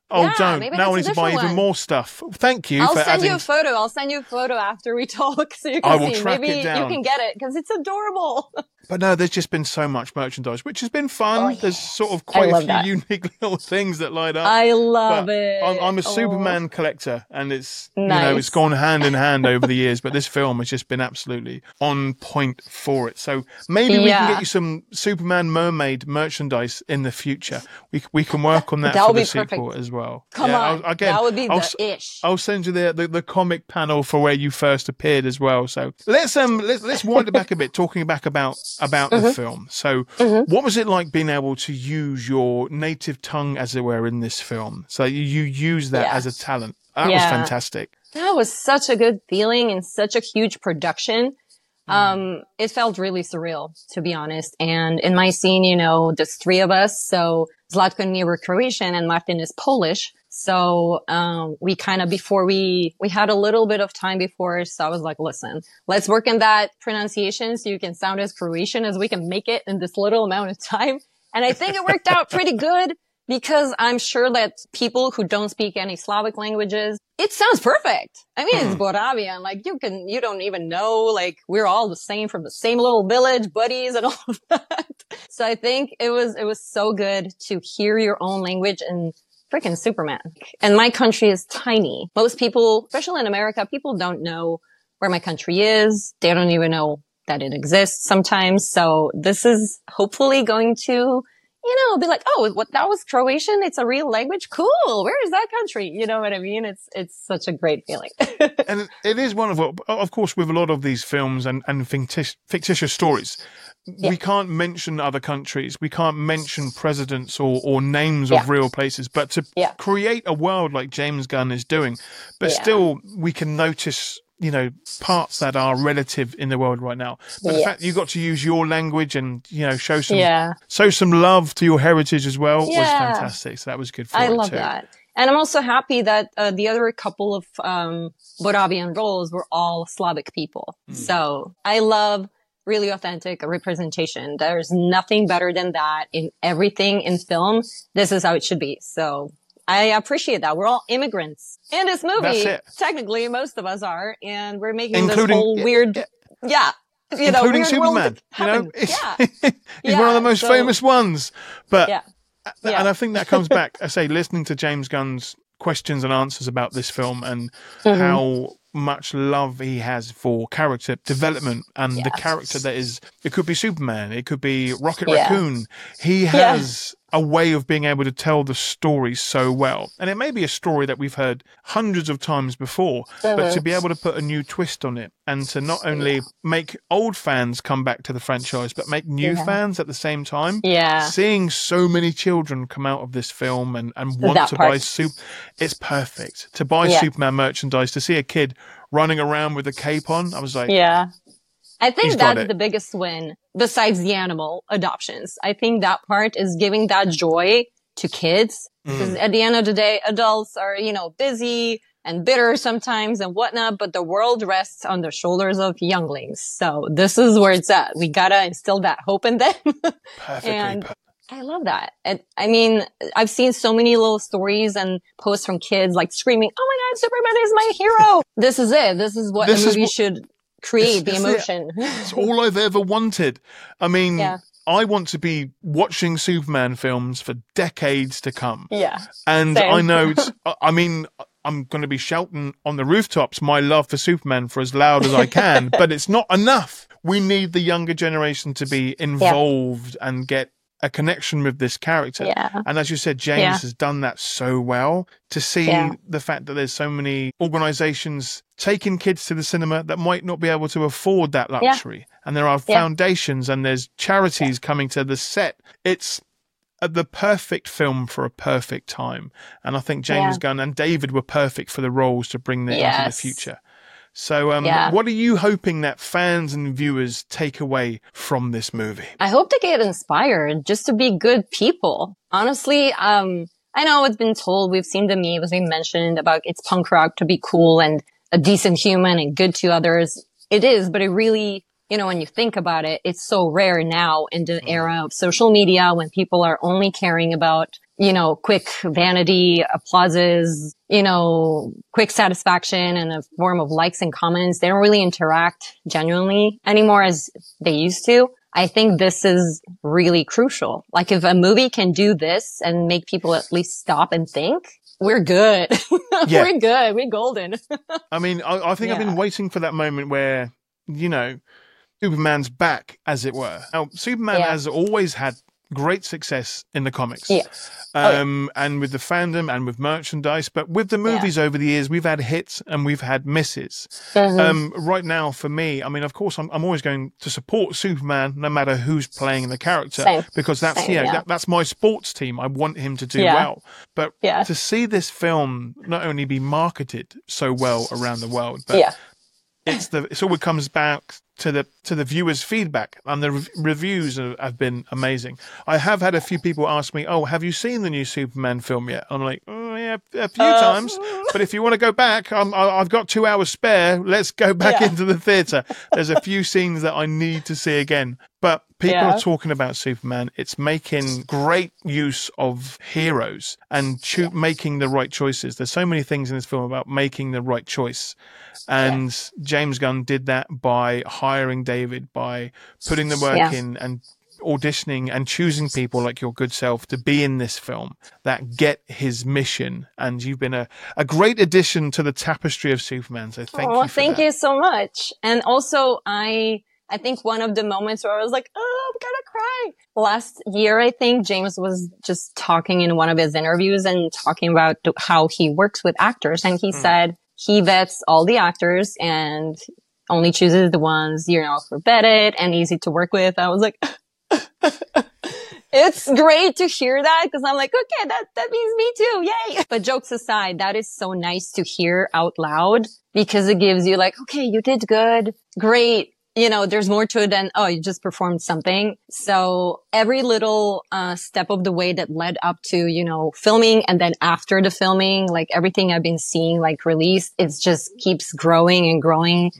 Speaker 1: Oh,
Speaker 2: Yeah,
Speaker 1: don't.
Speaker 2: maybe
Speaker 1: Now I
Speaker 2: that's
Speaker 1: need
Speaker 2: a
Speaker 1: to buy
Speaker 2: different
Speaker 1: even
Speaker 2: one.
Speaker 1: more stuff. Thank you
Speaker 2: I'll
Speaker 1: for
Speaker 2: send
Speaker 1: adding.
Speaker 2: you a photo. I'll send you a photo after we talk so you can
Speaker 1: I will
Speaker 2: see.
Speaker 1: track
Speaker 2: Maybe
Speaker 1: it down.
Speaker 2: you can get it because it's adorable.
Speaker 1: But no, there's just been so much merchandise, which has been fun.
Speaker 2: Oh,
Speaker 1: There's
Speaker 2: yes.
Speaker 1: sort of
Speaker 2: I
Speaker 1: quite a
Speaker 2: love
Speaker 1: few
Speaker 2: that.
Speaker 1: unique little things that light up.
Speaker 2: I love
Speaker 1: But
Speaker 2: it.
Speaker 1: I'm, I'm a
Speaker 2: Oh,
Speaker 1: Superman collector, and it's you
Speaker 2: nice.
Speaker 1: know it's gone hand in hand over the years. But this film has just been absolutely on point for it. So maybe we can
Speaker 2: Yeah.
Speaker 1: get you some Superman mermaid merchandise in the future. We we can work on that,
Speaker 2: That
Speaker 1: for
Speaker 2: would
Speaker 1: the
Speaker 2: be perfect.
Speaker 1: sequel as well.
Speaker 2: Come
Speaker 1: yeah,
Speaker 2: on.
Speaker 1: I'll, again,
Speaker 2: that would be
Speaker 1: I'll,
Speaker 2: the
Speaker 1: s-
Speaker 2: ish.
Speaker 1: I'll send you the, the, the comic panel for where you first appeared as well. So let's um let's let's wind it back a bit, talking back about about
Speaker 2: Mm-hmm.
Speaker 1: the film. So what was it like being able to use your native tongue, as it were, in this film? So you, you use that
Speaker 2: Yeah.
Speaker 1: as a talent. That was
Speaker 2: Yeah.
Speaker 1: fantastic.
Speaker 2: That was such a good feeling and such a huge production.
Speaker 1: Hmm.
Speaker 2: Um, it felt really surreal, to be honest. And in my scene, you know, there's three of us. So Zlatko and me were Croatian and Martin is Polish. So, um, we kind of, before we, we had a little bit of time before. So I was like, listen, let's work on that pronunciation so you can sound as Croatian as we can make it in this little amount of time. And I think it worked out pretty good because I'm sure that people who don't speak any Slavic languages, it sounds perfect. I mean, it's Boravian. Like you can, you don't even know, like we're all the same from the same little village, buddies and all of that. So I think it was, it was so good to hear your own language and freaking Superman. And my country is tiny. Most people, especially in America, people don't know where my country is. They don't even know that it exists sometimes. So this is hopefully going to, you know, be like, oh, what, that was Croatian? It's a real language? Cool. Where is that country? You know what I mean? It's, it's such a great feeling.
Speaker 1: And it is one of, of course, with a lot of these films and, and fictitious, fictitious stories,
Speaker 2: Yeah.
Speaker 1: we can't mention other countries. We can't mention presidents or, or names
Speaker 2: Yeah.
Speaker 1: of real places. But to
Speaker 2: Yeah.
Speaker 1: create a world like James Gunn is doing, but
Speaker 2: Yeah.
Speaker 1: still we can notice, you know, parts that are relative in the world right now. But the
Speaker 2: Yes.
Speaker 1: fact that you got to use your language and, you know, show some,
Speaker 2: Yeah.
Speaker 1: show some love to your heritage as well was
Speaker 2: Yeah.
Speaker 1: fantastic. So that was good for
Speaker 2: I
Speaker 1: it
Speaker 2: love
Speaker 1: too.
Speaker 2: that. And I'm also happy that uh, the other couple of um, Boravian roles were all Slavic people.
Speaker 1: Mm.
Speaker 2: So I love really authentic representation. There's nothing better than that in everything in film. This is how it should be. So I appreciate that. We're all immigrants in this movie.
Speaker 1: That's it.
Speaker 2: Technically, most of us are. And we're making
Speaker 1: Including-
Speaker 2: this whole
Speaker 1: yeah,
Speaker 2: weird,
Speaker 1: yeah.
Speaker 2: yeah. You know,
Speaker 1: Including
Speaker 2: weird world
Speaker 1: Superman. You know,
Speaker 2: happen.
Speaker 1: It's-
Speaker 2: Yeah.
Speaker 1: he's
Speaker 2: Yeah,
Speaker 1: one of the most
Speaker 2: so-
Speaker 1: famous ones. But
Speaker 2: Yeah.
Speaker 1: and
Speaker 2: Yeah.
Speaker 1: I think that comes back, I say, listening to James Gunn's questions and answers about this film and
Speaker 2: Mhm.
Speaker 1: how much love he has for character development and the
Speaker 2: Yes.
Speaker 1: character that is, it could be Superman, it could be Rocket
Speaker 2: Yeah.
Speaker 1: Raccoon. He has a way of being able to tell the story so well. And it may be a story that we've heard hundreds of times before, but to be able to put a new twist on it and to not only make old fans come back to the franchise, but make new
Speaker 2: Yeah.
Speaker 1: fans at the same time.
Speaker 2: Yeah.
Speaker 1: Seeing so many children come out of this film and, and want
Speaker 2: That
Speaker 1: to
Speaker 2: part.
Speaker 1: buy soup, it's perfect. To buy
Speaker 2: Yeah.
Speaker 1: Superman merchandise, to see a kid running around with a cape on, I was like,
Speaker 2: Yeah. I think
Speaker 1: He's got
Speaker 2: that's
Speaker 1: it.
Speaker 2: the biggest win besides the animal adoptions. I think that part is giving that joy to kids. Because
Speaker 1: Mm.
Speaker 2: at the end of the day, adults are, you know, busy and bitter sometimes and whatnot, but the world rests on the shoulders of younglings. So this is where it's at. We gotta instill that hope in them.
Speaker 1: perfectly.
Speaker 2: and-
Speaker 1: per-
Speaker 2: I love that. And I mean, I've seen so many little stories and posts from kids like screaming, "Oh my God, Superman is my hero!" This is it. This is what
Speaker 1: This
Speaker 2: a
Speaker 1: is
Speaker 2: movie
Speaker 1: what-
Speaker 2: should create, the
Speaker 1: This is it.
Speaker 2: emotion.
Speaker 1: It's all I've ever wanted. I mean,
Speaker 2: Yeah.
Speaker 1: I want to be watching Superman films for decades to come.
Speaker 2: Yeah.
Speaker 1: And
Speaker 2: Same.
Speaker 1: I know, it's, I- I mean, I'm going to be shouting on the rooftops my love for Superman for as loud as I can, but it's not enough. We need the younger generation to be involved and get a connection with this character.
Speaker 2: Yeah.
Speaker 1: And as you said, James
Speaker 2: Yeah.
Speaker 1: has done that so well. To see
Speaker 2: Yeah.
Speaker 1: the fact that there's so many organizations taking kids to the cinema that might not be able to afford that
Speaker 2: Yeah.
Speaker 1: luxury. And there are
Speaker 2: Yeah.
Speaker 1: foundations and there's charities coming to the set. It's uh, the perfect film for a perfect time. And I think James
Speaker 2: Yeah.
Speaker 1: Gunn and David were perfect for the roles to bring that into the
Speaker 2: Yes.
Speaker 1: future. So um,
Speaker 2: Yeah.
Speaker 1: what are you hoping that fans and viewers take away from this movie?
Speaker 2: I hope they get inspired just to be good people. Honestly, um, I know it's been told, we've seen the memes we mentioned about it's punk rock to be cool and a decent human and good to others. It is, but it really you know, when you think about it, it's so rare now in the era of social media when people are only caring about, you know, quick vanity, applauses, you know, quick satisfaction in a form of likes and comments. They don't really interact genuinely anymore as they used to. I think this is really crucial. Like if a movie can do this and make people at least stop and think, we're good.
Speaker 1: Yeah.
Speaker 2: We're good. We're golden.
Speaker 1: I mean, I, I think
Speaker 2: Yeah.
Speaker 1: I've been waiting for that moment where, you know, Superman's back, as it were. Now, Superman
Speaker 2: Yeah.
Speaker 1: has always had great success in the comics.
Speaker 2: Yeah. Oh, yeah.
Speaker 1: Um, and with the fandom and with merchandise, but with the movies over the years, we've had hits and we've had misses.
Speaker 2: Mhm.
Speaker 1: Um, right now, for me, I mean, of course, I'm, I'm always going to support Superman, no matter who's playing the character,
Speaker 2: Same.
Speaker 1: because that's
Speaker 2: Same,
Speaker 1: you know
Speaker 2: yeah.
Speaker 1: that, that's my sports team. I want him to do
Speaker 2: Yeah.
Speaker 1: well. But
Speaker 2: Yeah.
Speaker 1: to see this film not only be marketed so well around the world, but
Speaker 2: Yeah.
Speaker 1: it's the it's always comes back to the to the viewers' feedback, and the re- reviews have, have been amazing. I have had a few people ask me, "Oh, have you seen the new Superman film yet?" I'm like, "Oh yeah, a few
Speaker 2: Uh,
Speaker 1: times, but if you want to go back, I'm, I- I've got two hours spare. Let's go back
Speaker 2: Yeah.
Speaker 1: into the theater." There's a few scenes that I need to see again, but people
Speaker 2: Yeah.
Speaker 1: are talking about Superman. It's making great use of heroes and cho- making the right choices. There's so many things in this film about making the right choice. And James Gunn did that by hiring David, by putting the work
Speaker 2: Yeah.
Speaker 1: in and auditioning and choosing people like your good self to be in this film that get his mission. And you've been a, a great addition to the tapestry of Superman. So thank
Speaker 2: oh,
Speaker 1: you for
Speaker 2: thank
Speaker 1: that.
Speaker 2: you so much. And also, I I think one of the moments where I was like, oh, I'm gonna cry. Last year, I think James was just talking in one of his interviews and talking about th- how he works with actors. And he said he vets all the actors and only chooses the ones, you know, for vetted and easy to work with. I was like, it's great to hear that because I'm like, okay, that, that means me too. Yay. But jokes aside, that is so nice to hear out loud because it gives you like, okay, you did good. Great. You know, there's more to it than, oh, you just performed something. So every little uh step of the way that led up to, you know, filming and then after the filming, like everything I've been seeing like released, it just keeps growing and growing.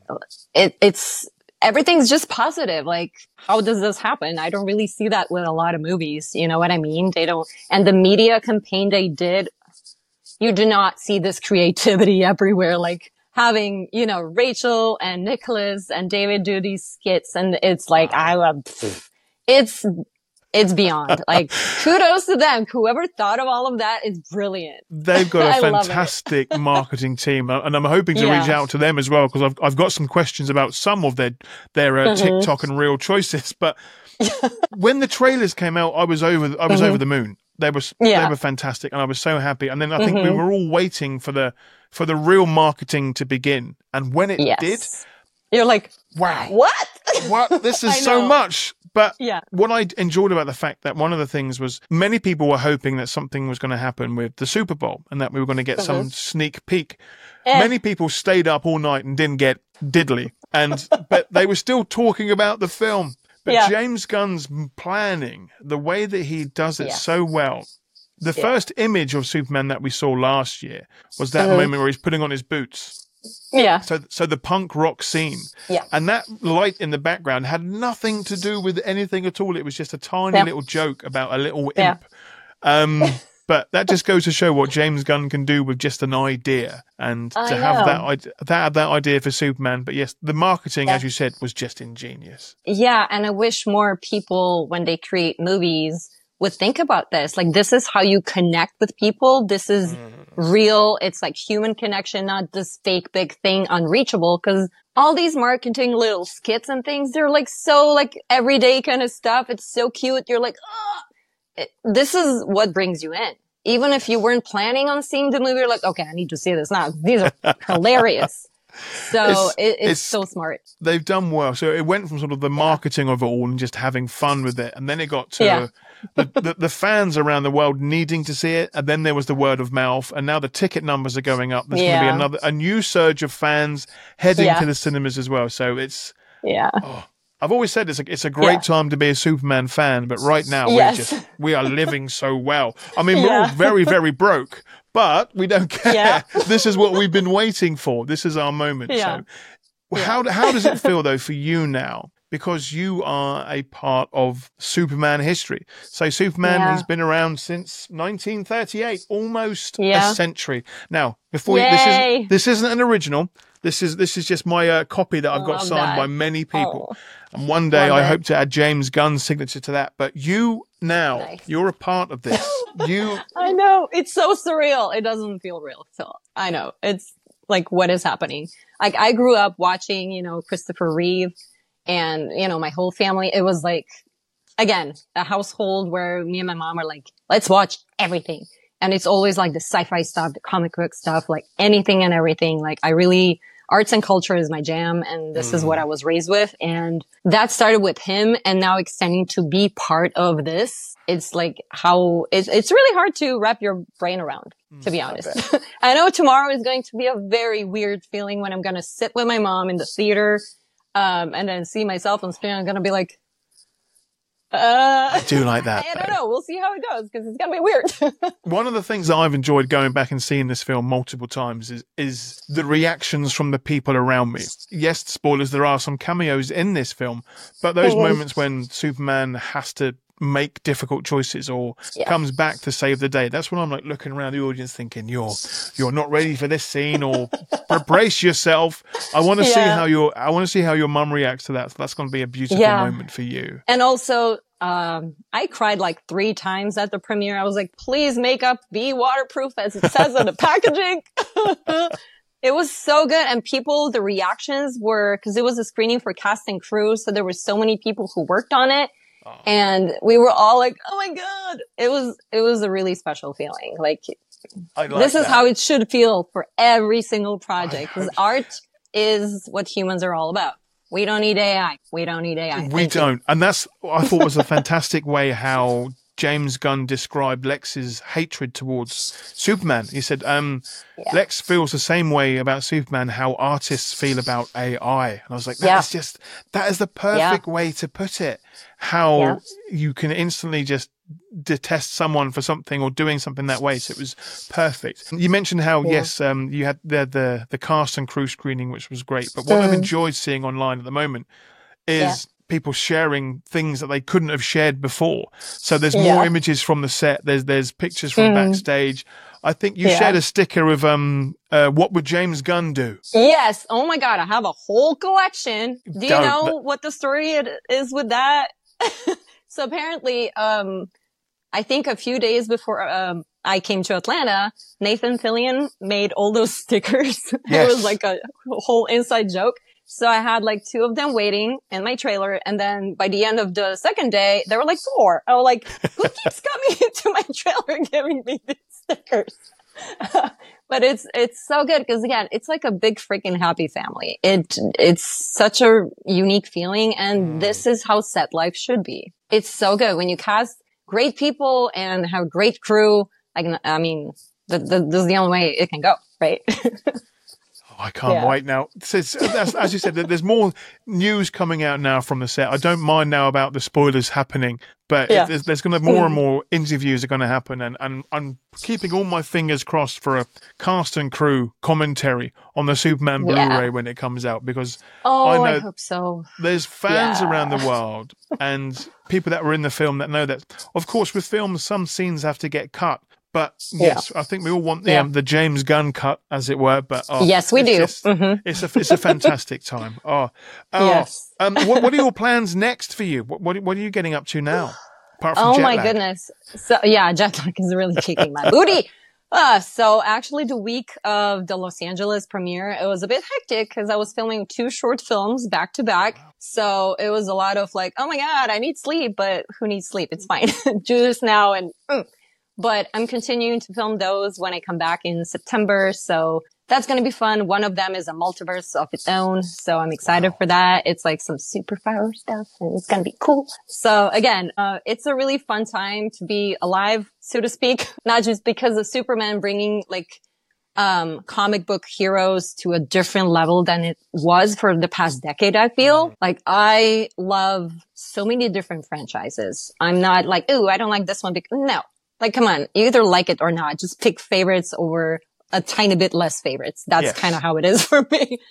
Speaker 2: It, it's, everything's just positive. Like, how does this happen? I don't really see that with a lot of movies. You know what I mean? They don't, and the media campaign they did, you do not see this creativity everywhere. Like, having, you know, Rachel and Nicholas and David do these skits. And it's like, I love, it's, it's beyond. Like, kudos to them. Whoever thought of all of that is brilliant.
Speaker 1: They've got a
Speaker 2: I love it.
Speaker 1: fantastic marketing team, and I'm hoping to
Speaker 2: Yeah.
Speaker 1: reach out to them as well because I've I've got some questions about some of their their uh,
Speaker 2: Mhm.
Speaker 1: TikTok and Reel choices. But when the trailers came out, I was over I was
Speaker 2: Mhm.
Speaker 1: over the moon. They were
Speaker 2: Yeah.
Speaker 1: they were fantastic, and I was so happy. And then I think we
Speaker 2: Mhm.
Speaker 1: were all waiting for the for the real marketing to begin, and when it
Speaker 2: Yes.
Speaker 1: did,
Speaker 2: You're like,
Speaker 1: wow,
Speaker 2: what?
Speaker 1: what this is
Speaker 2: I
Speaker 1: so
Speaker 2: know.
Speaker 1: much. But
Speaker 2: Yeah.
Speaker 1: what I enjoyed about the fact that one of the things was many people were hoping that something was going to happen with the Super Bowl and that we were going to get some
Speaker 2: Mhm.
Speaker 1: sneak peek.
Speaker 2: Eh.
Speaker 1: Many people stayed up all night and didn't get diddly, and but they were still talking about the film. But
Speaker 2: Yeah.
Speaker 1: James Gunn's planning, the way that he does it
Speaker 2: Yeah.
Speaker 1: so well. The
Speaker 2: Yeah.
Speaker 1: first image of Superman that we saw last year was that
Speaker 2: Mhm.
Speaker 1: moment where he's putting on his boots.
Speaker 2: Yeah.
Speaker 1: So, so the punk rock scene,
Speaker 2: Yeah.
Speaker 1: and that light in the background had nothing to do with anything at all. It was just a tiny
Speaker 2: Yeah.
Speaker 1: little joke about a little
Speaker 2: Yeah.
Speaker 1: imp. Um, but that just goes to show what James Gunn can do with just an idea, and
Speaker 2: I
Speaker 1: to have
Speaker 2: know.
Speaker 1: that, ide- that that idea for Superman. But yes, the marketing,
Speaker 2: Yeah.
Speaker 1: as you said, was just ingenious.
Speaker 2: Yeah. And I wish more people, when they create movies, would think about this. Like, this is how you connect with people. This is real. It's like human connection, not this fake big thing, unreachable. Cause all these marketing little skits and things, they're like so like everyday kind of stuff. It's so cute. You're like, oh, it, this is what brings you in. Even if you weren't planning on seeing the movie, you're like, okay, I need to see this now. These are hilarious. So
Speaker 1: It's-
Speaker 2: it, it's,
Speaker 1: it's-
Speaker 2: so smart.
Speaker 1: They've done well. So it went from sort of the marketing of it all and just having fun with it, and then it got to
Speaker 2: Yeah.
Speaker 1: the, the, the fans around the world needing to see it, and then there was the word of mouth, and now the ticket numbers are going up. There's going to be
Speaker 2: Yeah.
Speaker 1: another a new surge of fans heading
Speaker 2: Yeah.
Speaker 1: to the cinemas as well. So it's
Speaker 2: Yeah.
Speaker 1: I've always said it's a, it's a great
Speaker 2: Yeah.
Speaker 1: time to be a Superman fan, but right now
Speaker 2: Yes.
Speaker 1: we're just we are living so well. I mean, we're all
Speaker 2: Yeah.
Speaker 1: very very broke, but we don't care.
Speaker 2: Yeah.
Speaker 1: This is what we've been waiting for. This is our moment.
Speaker 2: Yeah.
Speaker 1: So
Speaker 2: Yeah.
Speaker 1: How how does it feel though for you now? Because you are a part of Superman history. So Superman,
Speaker 2: Yeah.
Speaker 1: he's been around since nineteen thirty-eight, almost
Speaker 2: Yeah.
Speaker 1: a century. Now, before you,
Speaker 2: Yay.
Speaker 1: this isn't this isn't an original. This is this is just my uh, copy that I've got
Speaker 2: Love
Speaker 1: signed
Speaker 2: that.
Speaker 1: by many people.
Speaker 2: Oh.
Speaker 1: And one day
Speaker 2: Love
Speaker 1: I
Speaker 2: it.
Speaker 1: hope to add James Gunn's signature to that. But you now,
Speaker 2: Nice.
Speaker 1: you're a part of this. You
Speaker 2: I know. It's so surreal. It doesn't feel real. So I know. It's like, what is happening? Like, I grew up watching, you know, Christopher Reeve and, you know, my whole family. It was like, again, a household where me and my mom are like, let's watch everything. And it's always like the sci-fi stuff, the comic book stuff, like anything and everything. Like, I really, arts and culture is my jam. And this mm. is what I was raised with. And that started with him, and now extending to be part of this. It's like how it's, it's really hard to wrap your brain around, to be honest. I know tomorrow is going to be a very weird feeling when I'm going to sit with my mom in the theater, um, and then see myself on screen. I'm going to be like, Uh,
Speaker 1: I do like that.
Speaker 2: I don't know. We'll see how it goes because it's gonna be weird.
Speaker 1: One of the things that I've enjoyed going back and seeing this film multiple times is is the reactions from the people around me. Yes, spoilers, there are some cameos in this film, but those
Speaker 2: Mhm.
Speaker 1: moments when Superman has to make difficult choices or
Speaker 2: Yeah.
Speaker 1: comes back to save the day, that's when I'm like looking around the audience thinking, you're you're not ready for this scene, or brace yourself. I want to see
Speaker 2: Yeah.
Speaker 1: how your I want to see how your mum reacts to that. So that's going to be a beautiful
Speaker 2: Yeah.
Speaker 1: moment for you.
Speaker 2: And also, um, I cried like three times at the premiere. I was like, please make up be waterproof as it says on the packaging. It was so good. And people, the reactions were, cause it was a screening for cast and crew. So there were so many people who worked on it.
Speaker 1: Oh.
Speaker 2: And we were all like, oh my God. It was, it was a really special feeling. Like,
Speaker 1: I like
Speaker 2: this is
Speaker 1: that.
Speaker 2: how it should feel for every single project. Because
Speaker 1: hope so.
Speaker 2: art is what humans are all about. We don't need A I. We don't need A I.
Speaker 1: We
Speaker 2: Thank you.
Speaker 1: don't. And that's what I thought was a fantastic way how James Gunn described Lex's hatred towards Superman. He said, um,
Speaker 2: Yeah.
Speaker 1: Lex feels the same way about Superman, how artists feel about A I. And I was like, that
Speaker 2: Yeah.
Speaker 1: is just, that is the perfect way to put it. How
Speaker 2: Yeah.
Speaker 1: you can instantly just detest someone for something or doing something that way. So it was perfect. You mentioned how,
Speaker 2: Yeah.
Speaker 1: yes, um, you had the, the, the cast and crew screening, which was great. But what I've
Speaker 2: Mm.
Speaker 1: enjoyed seeing online at the moment is
Speaker 2: Yeah.
Speaker 1: people sharing things that they couldn't have shared before. So there's
Speaker 2: Yeah.
Speaker 1: more images from the set. There's there's pictures from
Speaker 2: Mm.
Speaker 1: backstage. I think you
Speaker 2: Yeah.
Speaker 1: shared a sticker of um uh, what would James Gunn do?
Speaker 2: Yes. Oh my God. I have a whole collection. Do you
Speaker 1: Don't.
Speaker 2: know what the story it is with that? So apparently, um, I think a few days before, um, I came to Atlanta, Nathan Fillion made all those stickers.
Speaker 1: Yes.
Speaker 2: It was like a whole inside joke. So I had like two of them waiting in my trailer. And then by the end of the second day, there were like four. I was like, who keeps coming into my trailer giving me these stickers? But it's, it's so good. Cause again, it's like a big freaking happy family. It, it's such a unique feeling. And
Speaker 1: Mm.
Speaker 2: this is how set life should be. It's so good when you cast great people and have great crew. I can, I mean, th- th- this is the only way it can go, right?
Speaker 1: Oh, I can't
Speaker 2: Yeah.
Speaker 1: wait now. So it's, that's, as you said, there's more news coming out now from the set. I don't mind now about the spoilers happening, but
Speaker 2: Yeah.
Speaker 1: it, there's, there's going to more and more interviews are going to happen, and, and I'm keeping all my fingers crossed for a cast and crew commentary on the Superman
Speaker 2: Yeah.
Speaker 1: Blu-ray when it comes out, because
Speaker 2: Oh,
Speaker 1: I
Speaker 2: I,
Speaker 1: know-
Speaker 2: hope so.
Speaker 1: there's fans
Speaker 2: Yeah.
Speaker 1: around the world and people that were in the film that know that, of course, with films, some scenes have to get cut. But yes, I think we all want the,
Speaker 2: Yeah.
Speaker 1: um, the James Gunn cut, as it were. But oh,
Speaker 2: Yes, we
Speaker 1: it's
Speaker 2: do.
Speaker 1: just-
Speaker 2: Mhm.
Speaker 1: it's a it's a fantastic time. Oh, oh.
Speaker 2: Yes.
Speaker 1: Um, what, what are your plans next for you? What what, what are you getting up to now? Apart from
Speaker 2: Oh
Speaker 1: jet
Speaker 2: my
Speaker 1: lag?
Speaker 2: goodness. So yeah, jet lag is really kicking my booty. Uh, so actually the week of the Los Angeles premiere, it was a bit hectic because I was filming two short films back to back. So it was a lot of like, oh my God, I need sleep, but who needs sleep? It's fine. Do this now. And, mm. But I'm continuing to film those when I come back in September. So that's going to be fun. One of them is a multiverse of its own. So I'm excited
Speaker 1: Wow.
Speaker 2: for that. It's like some superpower stuff and it's going to be cool. So again, uh, it's a really fun time to be alive, so to speak, not just because of Superman bringing like, um, comic book heroes to a different level than it was for the past decade, I feel. Like, I love so many different franchises. I'm not like, ooh, I don't like this one because, no. Like, come on, you either like it or not. Just pick favorites over a tiny bit less favorites. That's
Speaker 1: Yes.
Speaker 2: kind of how it is for me.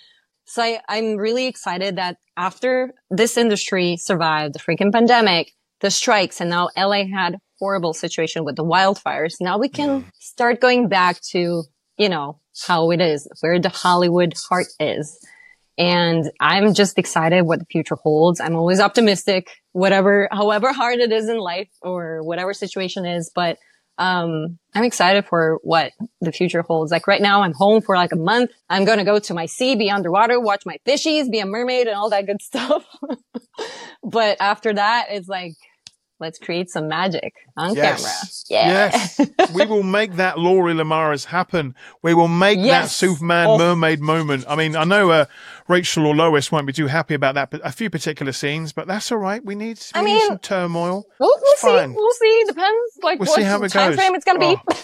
Speaker 2: So I, I'm really excited that after this industry survived the freaking pandemic, the strikes, and now L A had horrible situation with the wildfires. Now we can start going back to, you know, how it is, where the Hollywood heart is. And I'm just excited what the future holds. I'm always optimistic, whatever, however hard it is in life or whatever situation is. But, um, I'm excited for what the future holds. Like right now, I'm home for like a month. I'm going to go to my sea, be underwater, watch my fishies, be a mermaid and all that good stuff. But after that, it's like, let's create some magic on
Speaker 1: yes.
Speaker 2: camera. Yeah.
Speaker 1: Yes. We will make that Laurie Lamaras happen. We will make
Speaker 2: yes.
Speaker 1: that Superman oh. mermaid moment. I mean, I know uh, Rachel or Lois won't be too happy about that, but a few particular scenes, but that's all right. We need, we
Speaker 2: I
Speaker 1: need
Speaker 2: mean,
Speaker 1: some turmoil.
Speaker 2: We'll, we'll see.
Speaker 1: Fine.
Speaker 2: We'll see. Depends like
Speaker 1: we'll
Speaker 2: what
Speaker 1: see how it
Speaker 2: time
Speaker 1: goes.
Speaker 2: frame it's going to
Speaker 1: oh.
Speaker 2: be.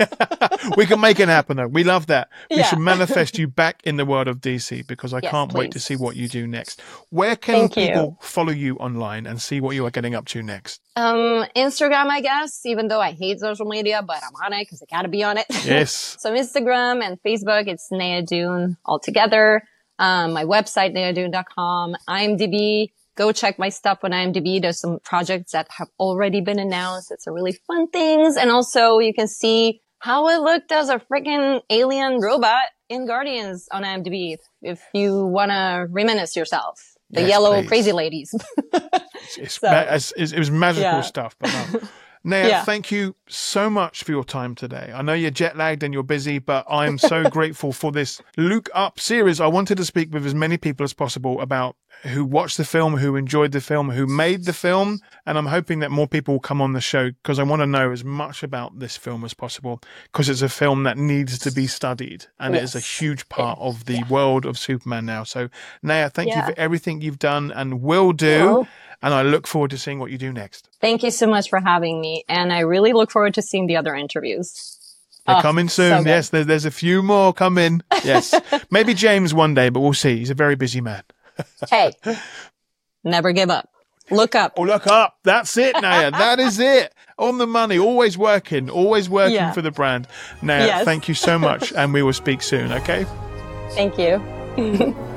Speaker 1: We can make it happen though. We love that. We
Speaker 2: yeah.
Speaker 1: should manifest you back in the world of D C because I
Speaker 2: yes,
Speaker 1: can't
Speaker 2: please.
Speaker 1: wait to see what you do next. Where can
Speaker 2: Thank
Speaker 1: people
Speaker 2: you.
Speaker 1: follow you online and see what you are getting up to next?
Speaker 2: Um, Instagram, I guess, even though I hate social media, but I'm on it because I gotta be on it.
Speaker 1: Yes.
Speaker 2: So Instagram and Facebook, it's Naya Dune all together. Um, my website, naya dune dot com, IMDb. Go check my stuff on IMDb. There's some projects that have already been announced. It's a really fun things. And also you can see how it looked as a freaking alien robot in Guardians on IMDb if, if you want to reminisce yourself. The
Speaker 1: yes,
Speaker 2: yellow
Speaker 1: please.
Speaker 2: crazy ladies.
Speaker 1: it's,
Speaker 2: so,
Speaker 1: ma- it's, it was magical
Speaker 2: yeah.
Speaker 1: stuff. But no. Naya,
Speaker 2: yeah.
Speaker 1: thank you so much for your time today. I know you're jet lagged and you're busy, but I'm so grateful for this Look Up series. I wanted to speak with as many people as possible about who watched the film, who enjoyed the film, who made the film. And I'm hoping that more people will come on the show because I want to know as much about this film as possible because it's a film that needs to be studied and yes. it is a huge part of the yeah. world of Superman now. So Naya, thank yeah. you for everything you've done and will do. Hello. And I look forward to seeing what you do next.
Speaker 2: Thank you so much for having me. And I really look forward to seeing the other interviews.
Speaker 1: They're
Speaker 2: oh,
Speaker 1: coming soon.
Speaker 2: So
Speaker 1: yes, there's, there's a few more coming. Yes. Maybe James one day, but we'll see. He's a very busy man.
Speaker 2: Hey, never give up. Look up.
Speaker 1: Oh, look up. That's it, Naya. That is it. On the money. Always working. Always working yeah. for the brand. Naya, yes. thank you so much. And we will speak soon, okay?
Speaker 2: Thank you.